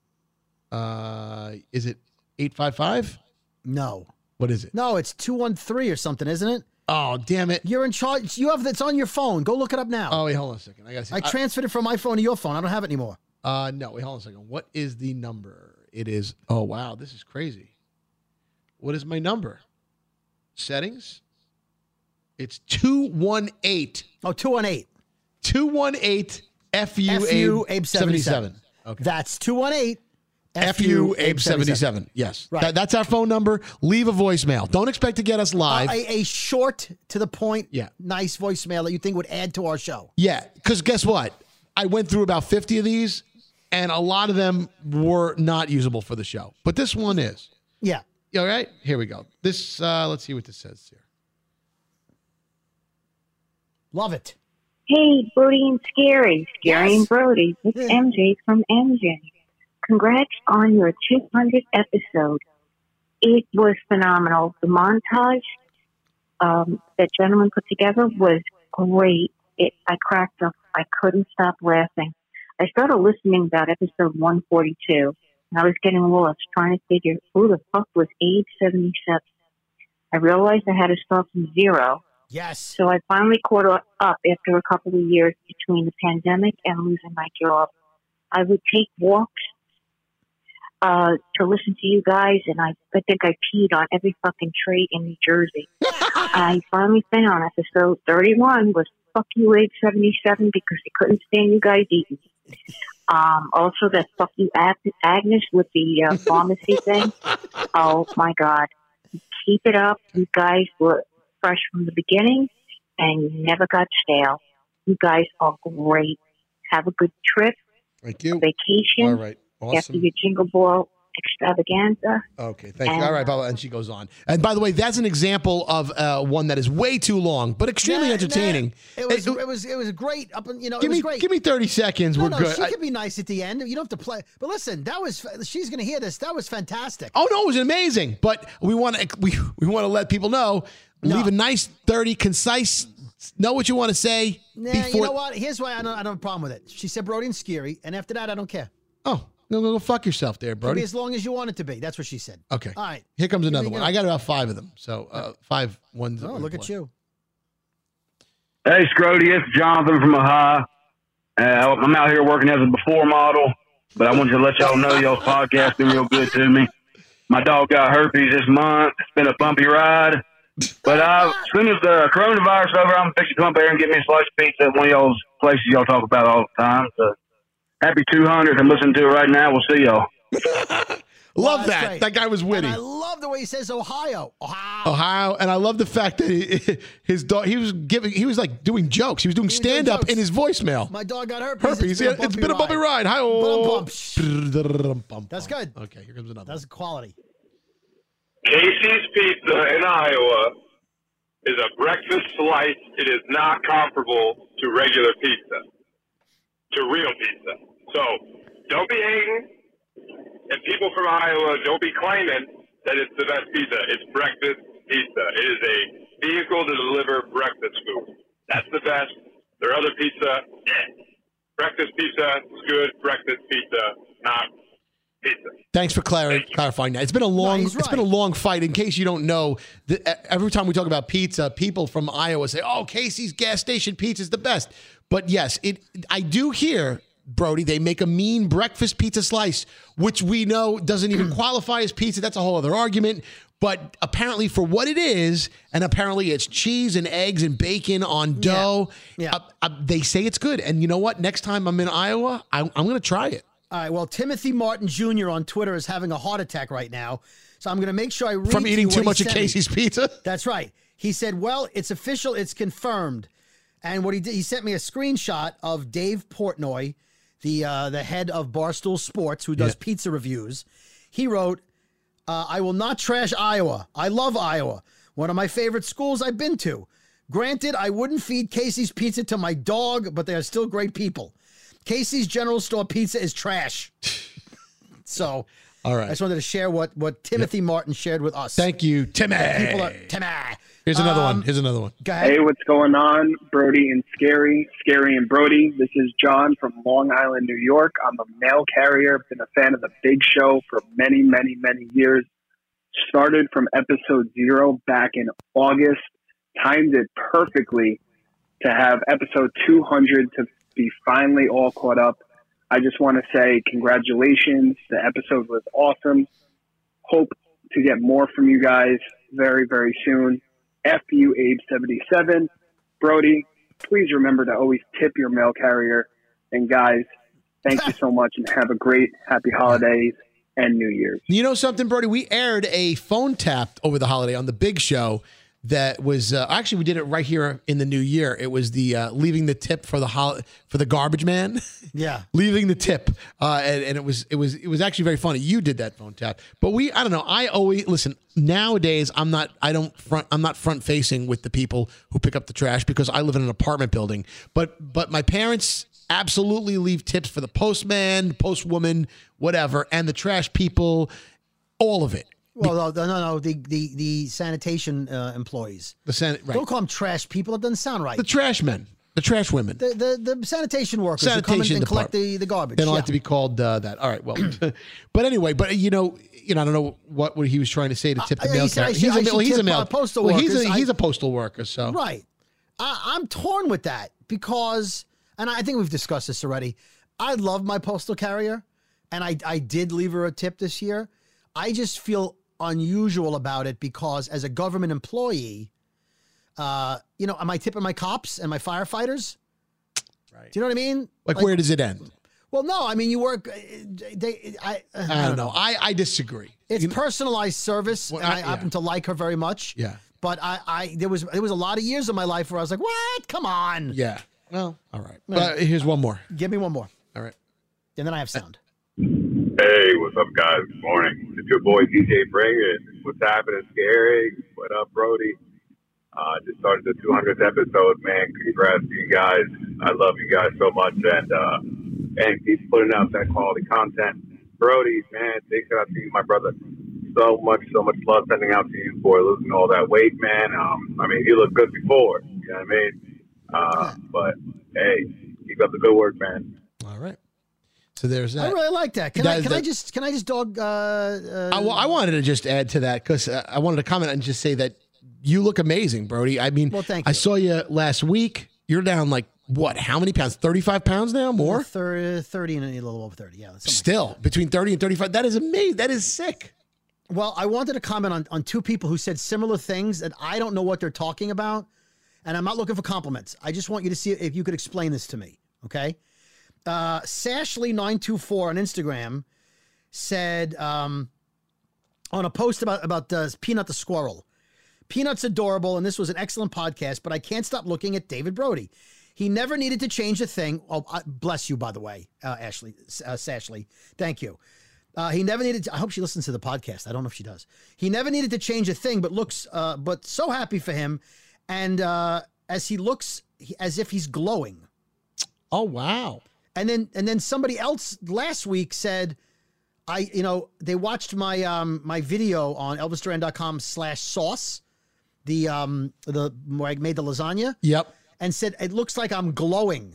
Uh, is it eight five five? No. What is it? No, it's two one three or something, isn't it? Oh, damn it. You're in charge. You have it's on your phone. Go look it up now. Oh, wait, hold on a second. I got to see. I transferred it from my phone to your phone. I don't have it anymore. Uh, no, wait, hold on a second. What is the number? It is, oh, wow, this is crazy. What is my number? Settings? It's two one eight. Oh, two one eight. two one eight F U Abe seventy-seven. Okay. That's two one eight F U Abe seventy-seven. Yes. Right. That, that's our phone number. Leave a voicemail. Don't expect to get us live. Uh, a, a short, to the point, yeah. nice voicemail that you think would add to our show. Yeah, because guess what? I went through about fifty of these, and a lot of them were not usable for the show. But this one is. Yeah. All right? Here we go. This, uh, let's see what this says here. Love it. Hey, Brody and Scary. Scary Yes. and Brody. It's Yeah. M J from M J. Congrats on your two hundredth episode. It was phenomenal. The montage um, that gentleman put together was great. It, I cracked up. I couldn't stop laughing. I started listening about episode one forty-two, and I was getting lost trying to figure who the fuck was Abe seventy-seven. I realized I had to start from zero. Yes. So I finally caught up after a couple of years between the pandemic and losing my job. I would take walks uh, to listen to you guys, and I, I think I peed on every fucking tree in New Jersey. I finally found episode thirty-one was Fuck You Abe seventy-seven because I couldn't stand you guys eating. Um, also, that Fuck You Ag- Agnes with the uh, pharmacy thing. Oh, my God. Keep it up. You guys were fresh from the beginning, and you never got stale. You guys are great. Have a good trip. Thank you. Vacation. All right. Awesome. After your Jingle Ball extravaganza. Okay, thank you. All right, Bella, and she goes on. And by the way, that's an example of uh, one that is way too long, but extremely Nah, entertaining. nah. It was Hey, it was it was great. Up and you know give it was me great. give me thirty seconds. No, We're no, good. she I- could be nice at the end. You don't have to play. But listen, that was she's going to hear this. That was fantastic. oh no, it was amazing. But we want to we we want to let people know. No. Leave a nice thirty, concise. Know what you want to say. Nah, before, you know what? Here's why I don't I don't have a problem with it. She said Brody and Scary, and after that, I don't care. Oh, no, go, go fuck yourself there, Could Brody. be as long as you want it to be. That's what she said. Okay. All right. Here comes Here we another one. go. I got about five of them. So uh, five ones. that Oh, we're look gonna at play. you. Hey, Scrody, it's Jonathan from Ohio. Uh, I'm out here working as a before model, but I wanted to let y'all know y'all's podcast been real good to me. My dog got herpes this month. It's been a bumpy ride. But uh, as soon as the coronavirus is over, I'm going to fix to come up here and get me a slice of pizza at one of y'all's places y'all talk about all the time. So happy two hundredth. I'm listening to it right now. We'll see y'all. Love Wow, that. great. That guy was witty. And I love the way he says Ohio. Ohio. Ohio, and I love the fact that he, his dog. He was giving. He was like doing jokes. He was doing was doing stand up jokes. in his voicemail. My dog got herpes. Herpes. It's been, Yeah, it's been a bumpy ride. Hi. That's good. Okay, here comes another. That's quality. Casey's Pizza in Iowa is a breakfast slice. It is not comparable to regular pizza, to real pizza. So don't be hating, and people from Iowa, don't be claiming that it's the best pizza. It's breakfast pizza. It is a vehicle to deliver breakfast food. That's the best. Their other pizza, eh. Breakfast pizza is good. Breakfast pizza, not pizza. Thanks for clar- clarifying that. It's been a long, No, it's he's been a right. long fight. In case you don't know, the, every time we talk about pizza, people from Iowa say, "Oh, Casey's gas station pizza is the best." But yes, it. I do hear, Brody, they make a mean breakfast pizza slice, which we know doesn't even qualify as pizza. That's a whole other argument. But apparently, for what it is, and apparently it's cheese and eggs and bacon on dough. Yeah. Uh, uh, they say it's good, and you know what? Next time I'm in Iowa, I, I'm going to try it. All right. Well, Timothy Martin Junior on Twitter is having a heart attack right now, so I'm going to make sure I read From to eating you what too he much of sent me. Casey's pizza. That's right. He said, "Well, it's official. It's confirmed." And what he did, he sent me a screenshot of Dave Portnoy, the uh, the head of Barstool Sports, who does Yeah. pizza reviews. He wrote, uh, "I will not trash Iowa. I love Iowa. One of my favorite schools I've been to. Granted, I wouldn't feed Casey's Pizza to my dog, but they are still great people. Casey's General Store pizza is trash." So, All I right. just wanted to share what what Timothy Martin shared with us. Thank you, Timmy. People are Timmy. Here's another Um, one. Here's another one. Go ahead. Hey, what's going on? Brody and Scary, Scary and Brody. This is John from Long Island, New York. I'm a mail carrier, been a fan of the Big Show for many, many, many years. Started from episode zero back in August. Timed it perfectly to have episode two hundred to be finally all caught up. I just want to say congratulations. The episode was awesome. Hope to get more from you guys very, very soon. F you, Abe seventy-seven. Brody, please remember to always tip your mail carrier. And guys, thank you so much and have a great, happy holidays and New Year's. You know something, Brody? We aired a phone tap over the holiday on the Big Show that was uh, actually we did it right here in the new year. It was the uh, leaving the tip for the hol- for the garbage man. Yeah, leaving the tip, uh, and, and it was it was it was actually very funny. You did that phone tap, but we I don't know. I always listen nowadays. I'm not I don't front I'm not front facing with the people who pick up the trash because I live in an apartment building. But but my parents absolutely leave tips for the postman, postwoman, whatever, and the trash people, all of it. Well, no, no, no, the the the sanitation uh, employees. The san- right. Don't call them trash people. It doesn't sound right. The trash men, the trash women. The the, the sanitation workers who come in Sanitation and collect department. the, the garbage. They don't yeah. like to be called uh, that. All right, well, but anyway, but you know, you know, I don't know what, what he was trying to say to tip the Uh, mail he said I carrier. should- He's I a, should well, he's a tip, mail uh, postal well, he's a, workers. he's I- a postal worker, so Right. I, I'm torn with that because, and I think we've discussed this already. I love my postal carrier, and I I did leave her a tip this year. I just feel unusual about it because as a government employee, uh, you know, am I tipping my cops and my firefighters? Right. Do you know what I mean? like, where does it end? Well, no, I mean, you work, uh, they, I, I, I don't know. I, I disagree. It's You know- personalized service, Well, and I- I yeah. happen to like her very much. Yeah. But I, I, there was, there was a lot of years of my life where I was like, what? Come on. Yeah. Well, all right. But here's one more. Give me one more. All right. And then I have sound. Hey, what's up, guys? Good morning. It's your boy D J Bringer. What's happening, Scary? What up, Brody? Uh, just started the two hundredth episode, man. Congrats to you guys. I love you guys so much, and uh, and keep putting out that quality content. Brody, man, big shout out to you, my brother. So much, so much love sending out to you for losing all that weight, man. Um, I mean, you looked good before, you know what I mean? Uh, but hey, keep up the good work, man. All right. So there's that. I really like that. Can, That- I, can that- I just can I just dog? Uh, uh, I, well, I wanted to just add to that because uh, I wanted to comment and just say that you look amazing, Brody. I mean, Well, thank I you. saw you last week. You're down like what? How many pounds? thirty-five pounds now? More? thirty, thirty and a little over thirty. Yeah. something Still between thirty and thirty-five. That is amazing. That is sick. Well, I wanted to comment on, on two people who said similar things that I don't know what they're talking about. And I'm not looking for compliments. I just want you to see if you could explain this to me. Okay. Uh, Sashley nine two four on Instagram said, um, on a post about, about uh, Peanut the squirrel. Peanut's adorable, and this was an excellent podcast, but I can't stop looking at David Brody. He never needed to change a thing. Oh, uh, bless you, by the way, uh, Ashley, uh, Sashley. Thank you. Uh, he never needed to, I hope she listens to the podcast. I don't know if she does. He never needed to change a thing, but looks, uh, but so happy for him. And uh, as he looks as if he's glowing. Oh, wow. And then, and then somebody else last week said, I, you know, they watched my, um, my video on elvis duran dot com slash sauce, the, um, the, where I made the lasagna. Yep. And said, it looks like I'm glowing.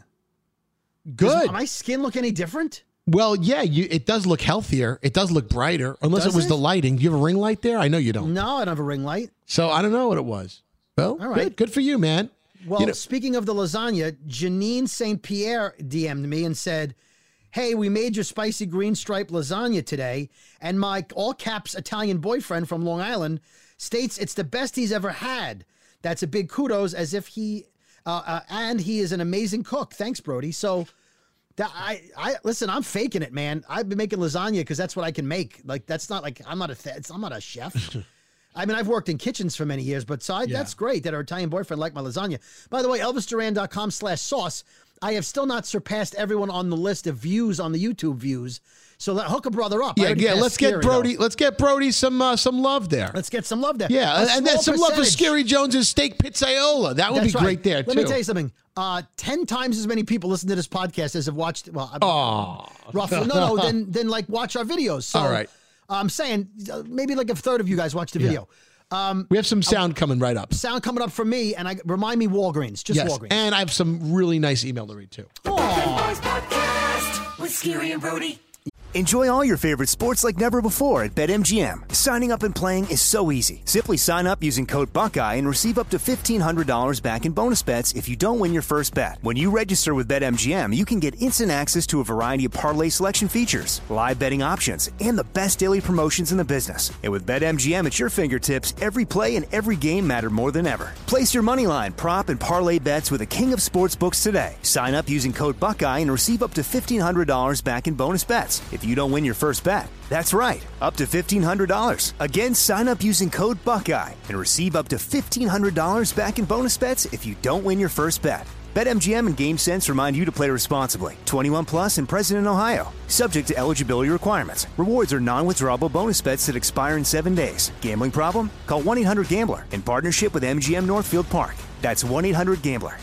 Good. Does my skin look any different? Well, yeah, you, it does look healthier. It does look brighter, unless Does it was it? the lighting. Do you have a ring light there? I know you don't. No, I don't have a ring light. So I don't know what it was. Well, All right. good. Good for you, man. Well, You know- speaking of the lasagna, Janine Saint Pierre D M'd me and said, hey, we made your spicy green stripe lasagna today, and my all caps Italian boyfriend from Long Island states it's the best he's ever had. That's a big kudos, as if he, uh, uh, and he is an amazing cook. Thanks, Brody. So, that I, I listen. I'm faking it, man. I've been making lasagna because that's what I can make. Like that's not like I'm not a, th- I'm not a chef. I mean, I've worked in kitchens for many years, but so I, Yeah. that's great that our Italian boyfriend liked my lasagna. By the way, elvis duran dot com slash sauce. I have still not surpassed everyone on the list of views on the YouTube views. So let, hook a brother up. I Yeah, already yeah. passed Let's get Scary, Brody. though. Let's get Brody some uh, some love there. Let's get some love there. Yeah, A and, and then small some love for percentage- Scary Jones's steak pizzaiola. That would That's be right. great there too. Let me tell you something. Uh, ten times as many people listen to this podcast as have watched. Well, I'm- Oh, roughly. No, no. Then then like watch our videos. So All right. I'm saying uh, maybe like a third of you guys watch the Yeah. video. Um, we have some sound coming right up. sound coming up from me, and I remind me Walgreens. Just Yes, Walgreens. and I have some really nice email to read too. Boys Podcast with Scary and Brody. Enjoy all your favorite sports like never before at BetMGM. Signing up and playing is so easy. Simply sign up using code Buckeye and receive up to fifteen hundred dollars back in bonus bets if you don't win your first bet. When you register with BetMGM, you can get instant access to a variety of parlay selection features, live betting options, and the best daily promotions in the business. And with BetMGM at your fingertips, every play and every game matter more than ever. Place your moneyline, prop, and parlay bets with the king of sportsbooks today. Sign up using code Buckeye and receive up to fifteen hundred dollars back in bonus bets if you don't win your first bet. That's right, up to fifteen hundred dollars. Again, sign up using code Buckeye and receive up to fifteen hundred dollars back in bonus bets if you don't win your first bet. BetMGM and GameSense remind you to play responsibly. twenty-one plus and present in Ohio. Subject to eligibility requirements. Rewards are non-withdrawable bonus bets that expire in seven days. Gambling problem? Call one eight hundred gambler in partnership with M G M Northfield Park. That's one eight hundred gambler.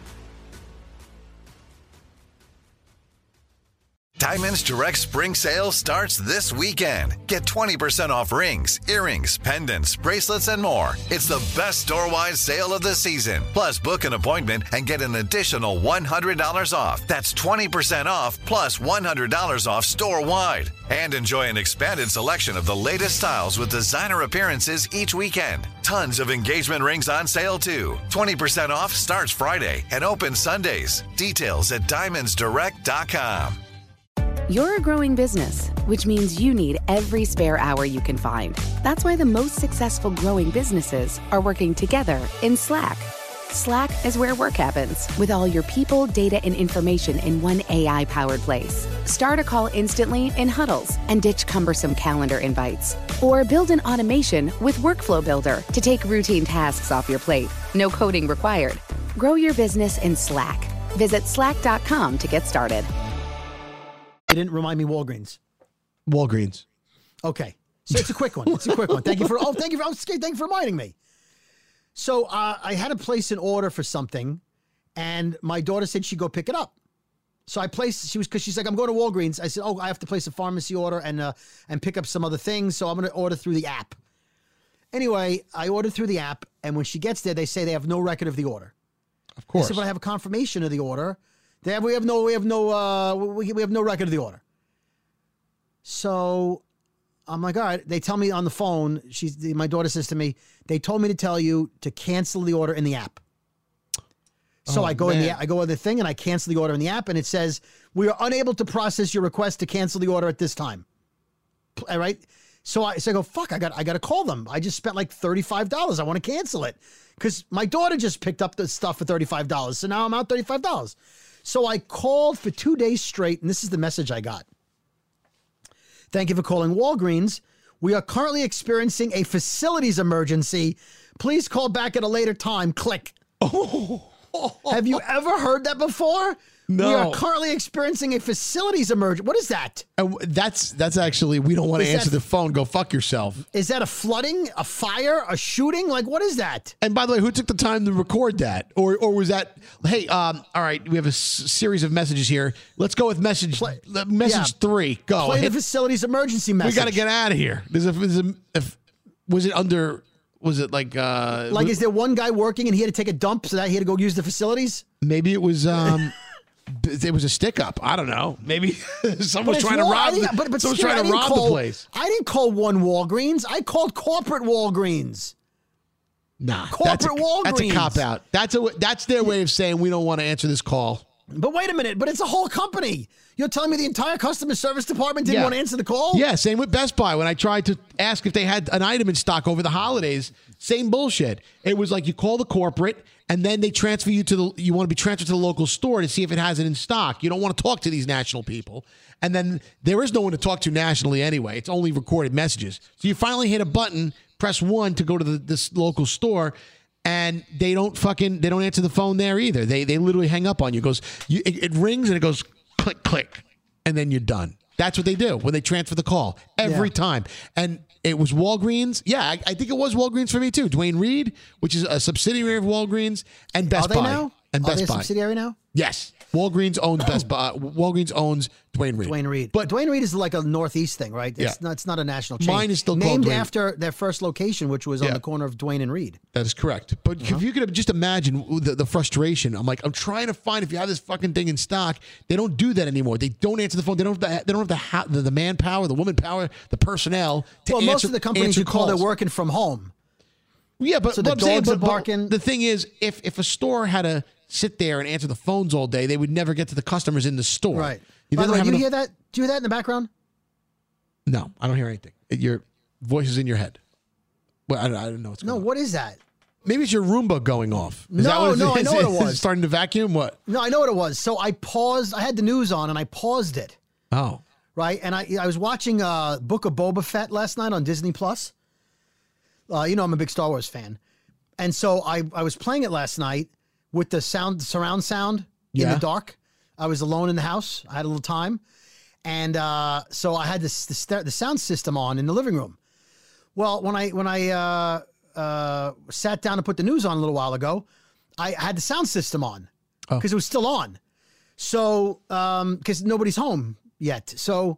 Diamonds Direct Spring Sale starts this weekend. Get twenty percent off rings, earrings, pendants, bracelets, and more. It's the best store-wide sale of the season. Plus, book an appointment and get an additional one hundred dollars off. That's twenty percent off plus one hundred dollars off store-wide. And enjoy an expanded selection of the latest styles with designer appearances each weekend. Tons of engagement rings on sale, too. twenty percent off starts Friday and opens Sundays. Details at diamonds direct dot com. You're a growing business, which means you need every spare hour you can find. That's why the most successful growing businesses are working together in Slack. Slack is where work happens, with all your people, data, and information in one A I-powered place. Start a call instantly in huddles and ditch cumbersome calendar invites. Or build an automation with Workflow Builder to take routine tasks off your plate. No coding required. Grow your business in Slack. Visit slack dot com to get started. You didn't remind me Walgreens. Walgreens. Okay. So it's a quick one. It's a quick one. Thank you for, oh, thank you for, oh, thank you for reminding me. So uh, I had to place an order for something, and my daughter said she'd go pick it up. So I placed, she was, because she's like, I'm going to Walgreens. I said, oh, I have to place a pharmacy order and uh, and pick up some other things, so I'm going to order through the app. Anyway, I ordered through the app, and when she gets there, they say they have no record of the order. Of course. I said, but I have a confirmation of the order. They have, we have no, we have no, uh, we, we have no record of the order. So I'm like, all right. They tell me on the phone, she's, my daughter says to me, they told me to tell you to cancel the order in the app. So Oh, I go in the, man. I go in the thing and I cancel the order in the app, and it says, we are unable to process your request to cancel the order at this time. All right. So I, so I go, fuck, I got, I got to call them. I just spent like thirty-five dollars. I want to cancel it because my daughter just picked up the stuff for thirty-five dollars. So now I'm out thirty-five dollars. So I called for two days straight, and this is the message I got. Thank you for calling Walgreens. We are currently experiencing a facilities emergency. Please call back at a later time. Click. Oh. Have you ever heard that before? No. We are currently experiencing a facilities emergency. What is that? Uh, that's that's actually, we don't want to Is answer that- the phone. Go fuck yourself. Is that a flooding, a fire, a shooting? Like, what is that? And by the way, who took the time to record that? Or or was that, hey, um, all right, we have a s- series of messages here. Let's go with message Play- message yeah. three. Go. Play Hit- the facilities emergency message. we got to get out of here. There's a, there's a, if, was it under, was it like... Uh, Like, is there one guy working and he had to take a dump so that he had to go use the facilities? Maybe it was... Um, it was a stick up. I don't know. Maybe someone was it's trying to Wal- rob. I didn't- The, but, but someone's Scary, I trying to didn't rob call- the place. I didn't call one Walgreens. I called corporate Walgreens. Nah, Corporate that's a, Walgreens. That's a cop out. That's a that's their way of saying we don't want to answer this call. But wait a minute. But it's a whole company. You're telling me the entire customer service department didn't Yeah. want to answer the call? Yeah, same with Best Buy. When I tried to ask if they had an item in stock over the holidays, same bullshit. It was like you call the corporate and then they transfer you to the, you want to be transferred to the local store to see if it has it in stock. You don't want to talk to these national people. And then there is no one to talk to nationally anyway. It's only recorded messages. So you finally hit a button, press one to go to the, this local store, and they don't fucking, they don't answer the phone there either. They they literally hang up on you. It goes, you, it, it rings and it goes click, click, and then you're done. That's what they do when they transfer the call every Yeah. time. And it was Walgreens. Yeah, I, I think it was Walgreens for me too. Dwayne Reed, which is a subsidiary of Walgreens, and Best Are they Buy. now? And Are Best they a Buy. subsidiary now? Yes. Walgreens owns Best Buy. Walgreens owns Dwayne Reed. Dwayne Reed. But Dwayne Reed is like a Northeast thing, right? It's Yeah. not, it's not a national chain. Mine is still called named Dwayne- after their first location, which was on Yeah. the corner of Dwayne and Reed. That is correct. But Uh-huh. if you could just imagine the, the frustration, I'm like, I'm trying to find if you have this fucking thing in stock. They don't do that anymore. They don't answer the phone. They don't have the, they don't have the, ha- the, the manpower, the woman power, the personnel to Well, answer, most of the companies answer you call, calls. they're working from home. Yeah, but So but the I'm saying, dogs are but- but barking. The thing is, if if a store had to sit there and answer the phones all day, they would never get to the customers in the store. Right. You By don't the way, have do you enough- hear that? Do you hear that in the background? No, I don't hear anything. It- Your voice is in your head. Well, I don't, I don't know what's going No, on. what is that? Maybe it's your Roomba going off. Is No, that what it no, I is? know what it Is was. starting to vacuum? What? No, I know what it was. So I paused. I had the news on and I paused it. Oh. Right. And I I was watching uh, Book of Boba Fett last night on Disney Plus. Uh, you know, I'm a big Star Wars fan. And so I, I was playing it last night with the sound, surround sound in Yeah. the dark. I was alone in the house. I had a little time. And uh, so I had this, the, st- the sound system on in the living room. Well, when I, when I uh, uh, sat down to put the news on a little while ago, I had the sound system on because it was still on. So, um, because nobody's home yet. So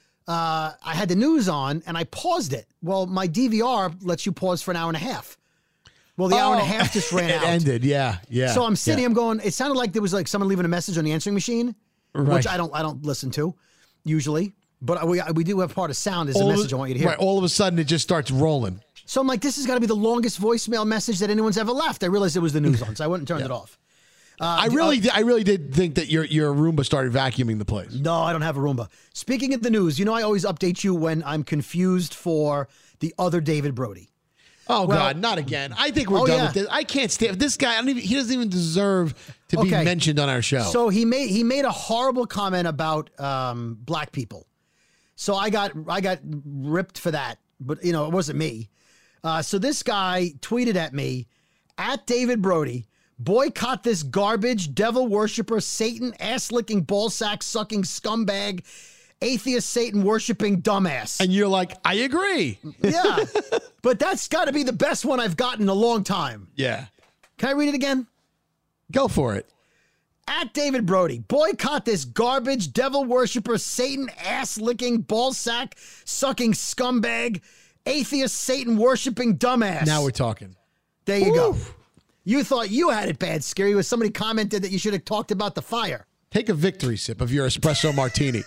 uh, I had the news on and I paused it. Well, my D V R lets you pause for an hour and a half. Well, the hour and a Oh. half just ran it out. ended. Yeah, yeah. So I'm sitting, yeah. I'm going, it sounded like there was like someone leaving a message on the answering machine, Right. which I don't, I don't listen to usually, but we, we do have part of sound as a All of- message I want you to hear. Right. All of a sudden, it just starts rolling. So I'm like, this has got to be the longest voicemail message that anyone's ever left. I realized it was the news on, so I went and turned it off. Uh, I really, did, I really did think that your your Roomba started vacuuming the place. No, I don't have a Roomba. Speaking of the news, you know I always update you when I'm confused for the other David Brody. Oh Well- God, not again! I think we're Oh, done yeah. with this. I can't stand this guy. I don't even. He doesn't even deserve to be Okay. mentioned on our show. So he made he made a horrible comment about um, black people. So I got I got ripped for that, but you know it wasn't me. Uh, so this guy tweeted at me at David Brody, boycott this garbage, devil worshiper, Satan ass licking, ball sack sucking scumbag, atheist Satan worshiping dumbass. and you're like, I agree. Yeah, but that's got to be the best one I've gotten in a long time. Yeah, Can I read it again? go for it. At David Brody, boycott this garbage, devil worshiper, Satan ass licking, ball sack sucking scumbag, atheist Satan worshiping dumbass. Now we're talking. There you go. You thought you had it bad, Scary, when somebody commented that you should have talked about the fire. Take a victory sip of your espresso martini.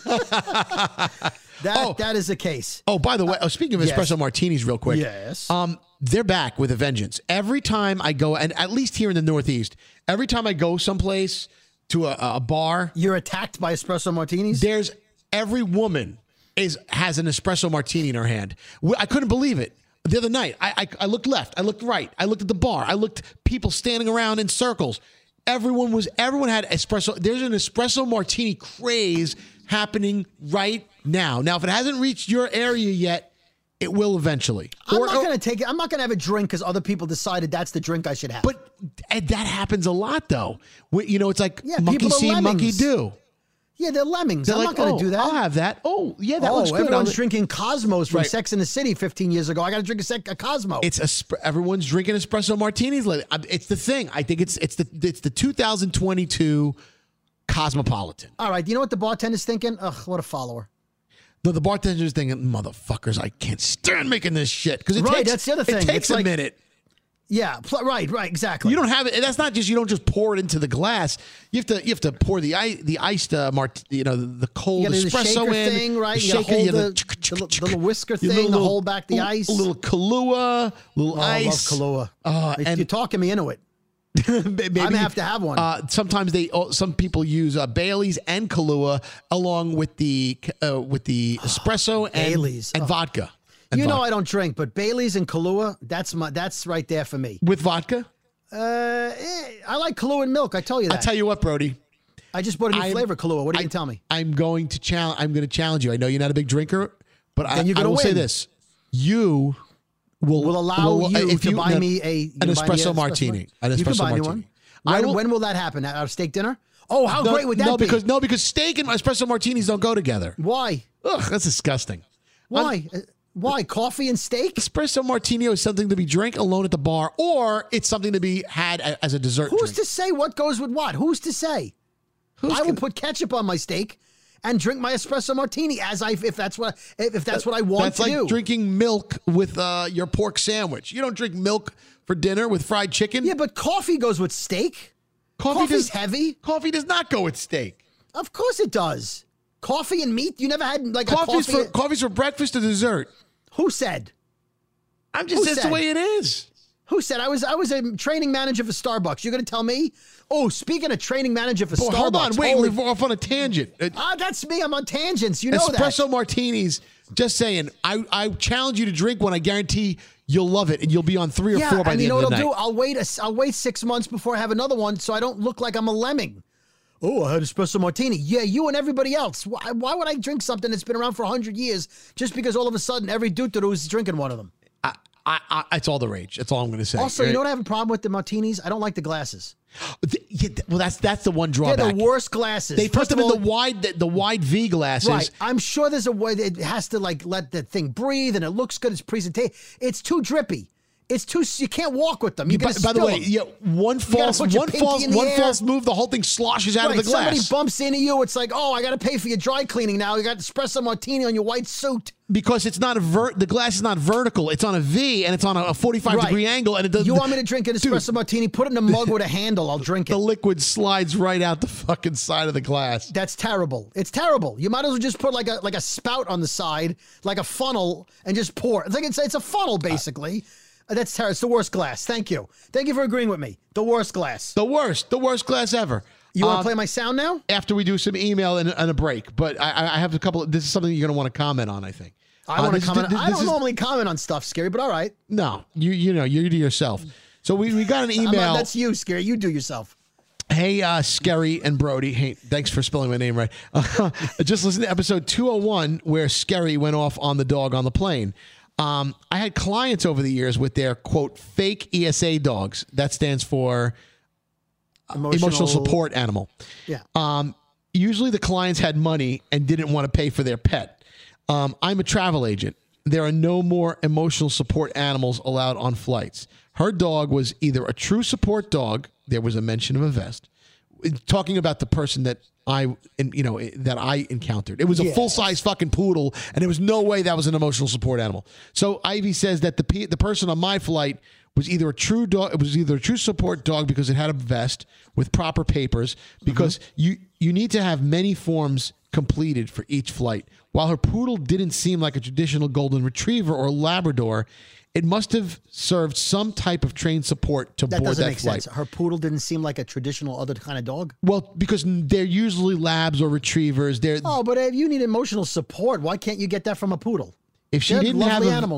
That that is the case. Oh, by the way, oh, speaking of yes. espresso martinis, real quick. Yes. Um, they're back with a vengeance. Every time I go, and at least here in the Northeast, every time I go someplace to a, a bar, You're attacked by espresso martinis? there's every woman is has an espresso martini in her hand. We- I couldn't believe it. The other night, I, I I looked left, I looked right, I looked at the bar, I looked people standing around in circles. Everyone was everyone had espresso. There's an espresso martini craze happening right now. Now, if it hasn't reached your area yet, It will eventually. I'm Or- not or- going to take it. I'm not going to have a drink because other people decided that's the drink I should have. But and that happens a lot, though. We- You know, it's like Yeah, monkey people are see, monkey lemmings. do. yeah, they're lemmings. They're I'm like, not going to oh, do that. I'll have that. Oh, yeah, that oh, looks good. everyone's I'll- drinking Cosmos from Right. Sex in the City fifteen years ago. I got to drink a, sec- a Cosmo. It's a sp- everyone's drinking espresso martinis lately. Um, It's the thing. I think it's it's the it's the two thousand twenty-two Cosmopolitan. All right. You know what the bartender's thinking? Ugh, what a follower. The, the bartender's thinking, motherfuckers, I can't stand making this shit because it Right, takes that's the other it thing. takes It's a like- minute. Yeah. Pl- right. Right. Exactly. You don't have it. And that's not just you don't just pour it into the glass. You have to you have to pour the ice the iced uh, mart you know the, the cold You got to do the espresso shaker in thing, right? The You got to shaker, hold you the, have the, little- the little whisker you thing to little- hold back the a- ice. A little Kahlua, little Oh, I love ice. Kahlua. Uh, You're and talking me into it. maybe, I'm gonna have to have one. Uh, sometimes they oh, some people use uh, Bailey's and Kahlua along with the uh, with the espresso and Bailey's. and Oh. vodka. And You know vodka. I don't drink, but Bailey's and Kahlua, that's my that's right there for me. With vodka? Uh, eh, I like Kahlua and milk. I tell you that. I tell you what, Brody. I just bought a new I'm- flavor Kahlua. What are you gonna tell me? I'm going to challenge. I'm going to challenge you. I know you're not a big drinker, but I, Then you're I gonna will say win. this: you will Will allow will- you if to buy no, me a you an gonna buy me espresso martini. An You can espresso buy me martini. one. I When, will- when will that happen? At our steak dinner? Oh, how no, great would that no, be? because no, because steak and espresso martinis don't go together. Why? Ugh, that's disgusting. Why? Uh, Why? Coffee and steak? Espresso martini is something to be drank alone at the bar, or it's something to be had a- as a dessert Who's drink. to say what goes with what? Who's to say? I will put ketchup on my steak and drink my espresso martini as I if that's what if, if that's what I want That's to like do. drinking milk with uh, your pork sandwich. You don't drink milk for dinner with fried chicken. Yeah, but coffee goes with steak. Coffee Coffee's does- heavy. Coffee does not go with steak. Of course it does. Coffee and meat. You never had like Coffee's a coffee. for coffee's for breakfast or dessert. Who said? I'm just Who that's said? the way it is. Who said? I was I was a training manager for Starbucks. You're going to tell me? Oh, speaking of training manager for Boy, Starbucks. hold on, wait, holy- we're off on a tangent. Uh, Ah, that's me. I'm on tangents. You know Espresso that. martinis. Just saying. I, I challenge you to drink one. I guarantee you'll love it, and you'll be on three or Yeah, four by and the you know end what of I'll the do? night. I'll wait. A, I'll wait six months before I have another one, so I don't look like I'm a lemming. Oh, I had espresso martini. Yeah, you and everybody else. Why, why would I drink something that's been around for a hundred years just because all of a sudden every dude is drinking one of them? I, I, I, it's all the rage. That's all I'm going to say. Also, you know what I have a problem with the martinis? I don't like the glasses. The- yeah, th- well, that's that's the one They're drawback. the worst glasses. They put First them of in all- the wide the, the wide V glasses. Right. I'm sure there's a way that it has to like let the thing breathe and it looks good as presentation. It's too drippy. It's too you can't walk with them. You're By, gonna by the spill way, them. yeah, one You gotta false put your one pinky false in the one air. false move, the whole thing sloshes out Right, of the glass. somebody bumps into you, it's like, oh, I got to pay for your dry cleaning now. You got espresso martini on your white suit. Because it's not a ver- the glass is not vertical. It's on a V and it's on a, a forty-five Right. degree angle, and it does. You want me to drink an espresso martini? Put it in a mug with a handle. I'll drink it. The liquid slides right out the fucking side of the glass. That's terrible. It's terrible. You might as well just put like a like a spout on the side, like a funnel, and just pour. It's like it's it's a funnel basically. Uh, That's terrible. It's the worst glass. Thank you. Thank you for agreeing with me. The worst glass. The worst, the worst glass ever. You want to Um, play my sound now? after we do some email and, and a break? But I, I have a couple. This is something you're going to want to comment on. I think. I Uh, want this to is- comment. this- I this don't is- normally comment on stuff, Scary, but all right. No, you you know you do yourself. So we, we got an I'm not- email. that's you, Scary. You do yourself. Hey, uh, Scary and Brody. Hey, thanks for spelling my name right. Uh, just listen to episode two oh one where Scary went off on the dog on the plane. Um, I had clients over the years with their, quote, fake E S A dogs. That stands for emotional, support animal. Yeah. Um, usually the clients had money and didn't want to pay for their pet. Um, I'm a travel agent. There are no more emotional support animals allowed on flights. Her dog was either a true support dog. There was a mention of a vest. Talking about the person that I, you know, that I encountered. It was a Yes. full size fucking poodle, and there was no way that was an emotional support animal. So Ivy says that the pe- the person on my flight was either a true dog. It was either a true support dog because it had a vest with proper papers. Because you you need to have many forms completed for each flight. While her poodle didn't seem like a traditional golden retriever or Labrador, it must have served some type of trained support to That board doesn't that make flight. sense. Her poodle didn't seem like a traditional other kind of dog. Well, because they're usually labs or retrievers. They're Oh, but if you need emotional support, why can't you get that from a poodle? if she They're didn't have lovely a, animals.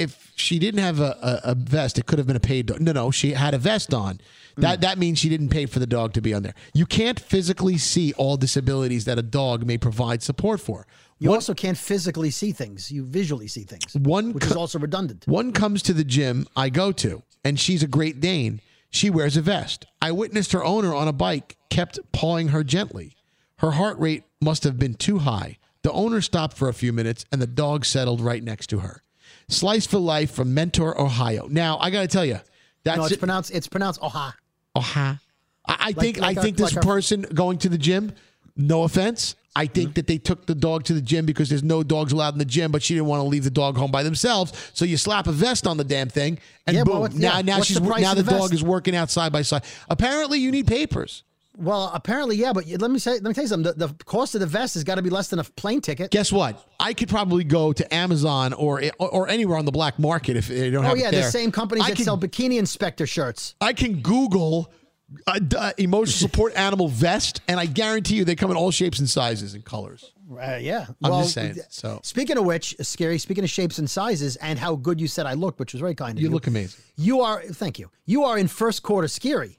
if she didn't have a, a, a vest, it could have been a paid dog. No, no, she had a vest on. That that means she didn't pay for the dog to be on there. You can't physically see all disabilities that a dog may provide support for. You One- also can't physically see things. You visually see things, One which co- is also redundant. One comes to the gym I go to, and she's a Great Dane. She wears a vest. I witnessed her owner on a bike kept pawing her gently. Her heart rate must have been too high. The owner stopped for a few minutes, and the dog settled right next to her. Slice for Life from Mentor, Ohio. Now, I got to tell you, that's no, it's it. pronounced. It's pronounced Oha. Oha. I, I Like- think like I our- think this like our- person going to the gym, no offense, I think Mm-hmm. that they took the dog to the gym because there's no dogs allowed in the gym, but she didn't want to leave the dog home by themselves. So you slap a vest on the damn thing, and Yeah, but boom, what's- now yeah, now what's she's the price now of the, the dog vest? is working out side by side. Apparently, you need papers. Well, apparently, yeah, but let me say, let me tell you something. The, the cost of the vest has got to be less than a plane ticket. Guess what? I could probably go to Amazon or or, or anywhere on the black market if they don't Oh have yeah, it there. the same companies I that can, sell bikini inspector shirts. I can Google uh, d- uh, emotional support animal vest, and I guarantee you they come in all shapes and sizes and colors. Uh, yeah, I'm well, just saying. So Speaking of which, Scary. Speaking of shapes and sizes, and how good you said I look, which was very kind of you. you look amazing. You are. Thank you. You are in first quarter Scary,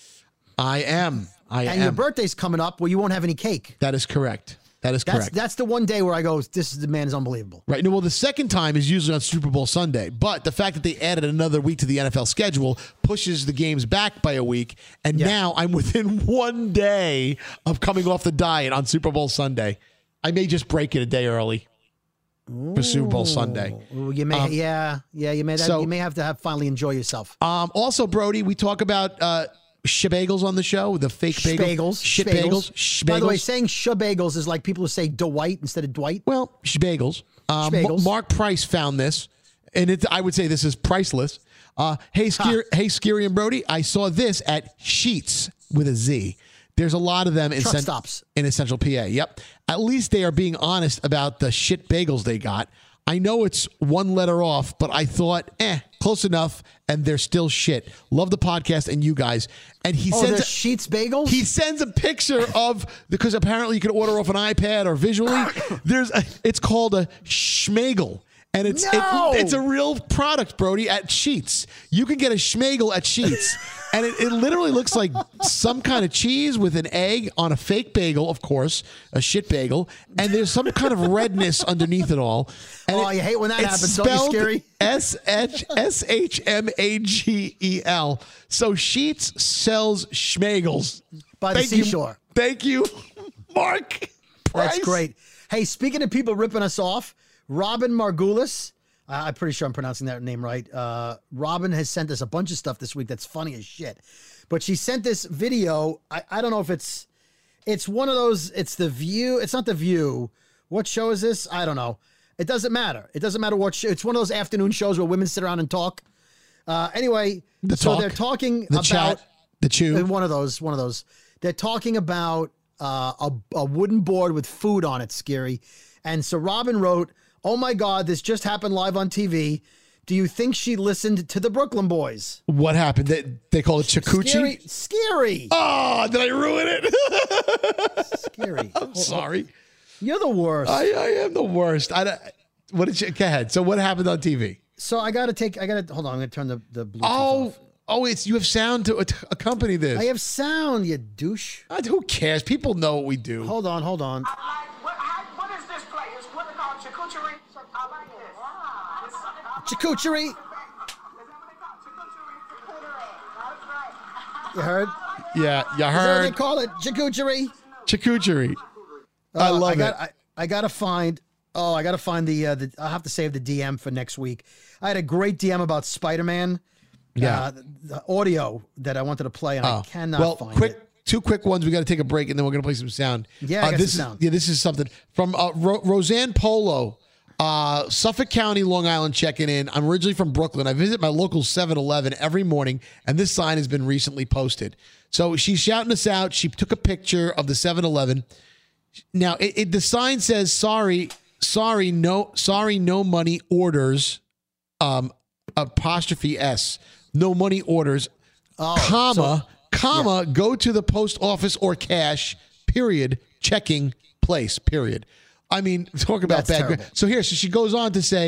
I am. I and am. your birthday's coming up where you won't have any cake. That is correct. That is That's correct. that's the one day where I go, this is the man is unbelievable. Right. No, well, the second time is usually on Super Bowl Sunday, but the fact that they added another week to the N F L schedule pushes the games back by a week, and Yeah. now I'm within one day of coming off the diet on Super Bowl Sunday. I may just break it a day early for Super Bowl Sunday. Ooh, you may, Um, yeah, yeah. You may, so- you may have to have finally enjoy yourself. Um, also, Brody, we talk about uh, shebagels on the show, the fake bagels, Bagels, shit bagels, shbagels. By the way, saying shebagels is like people who say Dwight instead of Dwight. Well, shbagels. Um, Shbagels. M- Mark Price found this, and it, I would say this is priceless. Uh, hey, Skier, hey, Scary and Brody, I saw this at Sheets with a Z. There's a lot of them in, Truck cent- stops. in Central P A. Yep. At least they are being honest about the shit bagels they got. I know it's one letter off, but I thought, eh, close enough, and they're still shit. Love the podcast and you guys. And he Oh, sends they're a- Sheets bagels? He sends a picture of, because apparently you can order off an iPad or visually. There's a, it's called a schmagel. And it's it- No! it's a real product, Brody, at Sheets. You can get a schmagel at Sheets. And it, it literally looks like some kind of cheese with an egg on a fake bagel, of course, a shit bagel. And there's some kind of redness underneath it all. And Oh, it- you hate when that it's happens, don't you, spelled Scary? S H S H M A G E L. So Sheets sells schmagels. By the Thank you. seashore. Thank you, Mark. That's Price. great. Hey, speaking of people ripping us off, Robin Margulis, uh, I'm pretty sure I'm pronouncing that name right. Uh, Robin has sent us a bunch of stuff this week that's funny as shit. But she sent this video. I, I don't know if it's it's one of those, it's The View. It's not The View. What show is this? I don't know. It doesn't matter. It doesn't matter what show. It's one of those afternoon shows where women sit around and talk. Uh, anyway, The so talk, they're talking the about chat, the chew. uh, one of those, one of those. They're talking about uh, a, a wooden board with food on it, Scary. And so Robin wrote, "Oh my God, this just happened live on T V. Do you think she listened to the Brooklyn Boys?" What happened? They, they call it chakuchi? Scary. Scary. Oh, did I ruin it? Scary. I'm sorry. You're the worst. I, I am the worst. I, don't- what did you, go ahead. So what happened on T V? So I got to take, I got to, hold on, I'm going to turn the, the Bluetooth Oh, off. oh, it's you have sound to at- accompany this. I have sound, you douche. Uh, who cares? People know what we do. Hold on, hold on. What, how, what is this play? It's what they call charcuterie. I like this. Charcuterie. You heard? Yeah, you Is that what they heard. call it? Charcuterie. Charcuterie. I Uh, love I got, it. I, I got to find. Oh, I got to find the. Uh, the. I'll have to save the D M for next week. I had a great D M about Spider-Man. Yeah. Uh, the, the audio that I wanted to play, and I Oh, cannot well, find quick, it. two quick ones. We got to take a break, and then we're going to play some sound. Yeah, I uh, got this some is sound. yeah, this is something from uh, Ro- Roseanne Polo, uh, Suffolk County, Long Island, checking in. I'm originally from Brooklyn. I visit my local seven eleven every morning, and this sign has been recently posted. So she's shouting us out. She took a picture of the seven eleven. Now, it, it, the sign says, "Sorry, sorry, no, sorry, no money orders." Um, apostrophe S, no money orders, Oh, comma, comma, go to the post office or cash, period, checking place, period. I mean, talk about That's bad. terrible. gra- So here, so she goes on to say,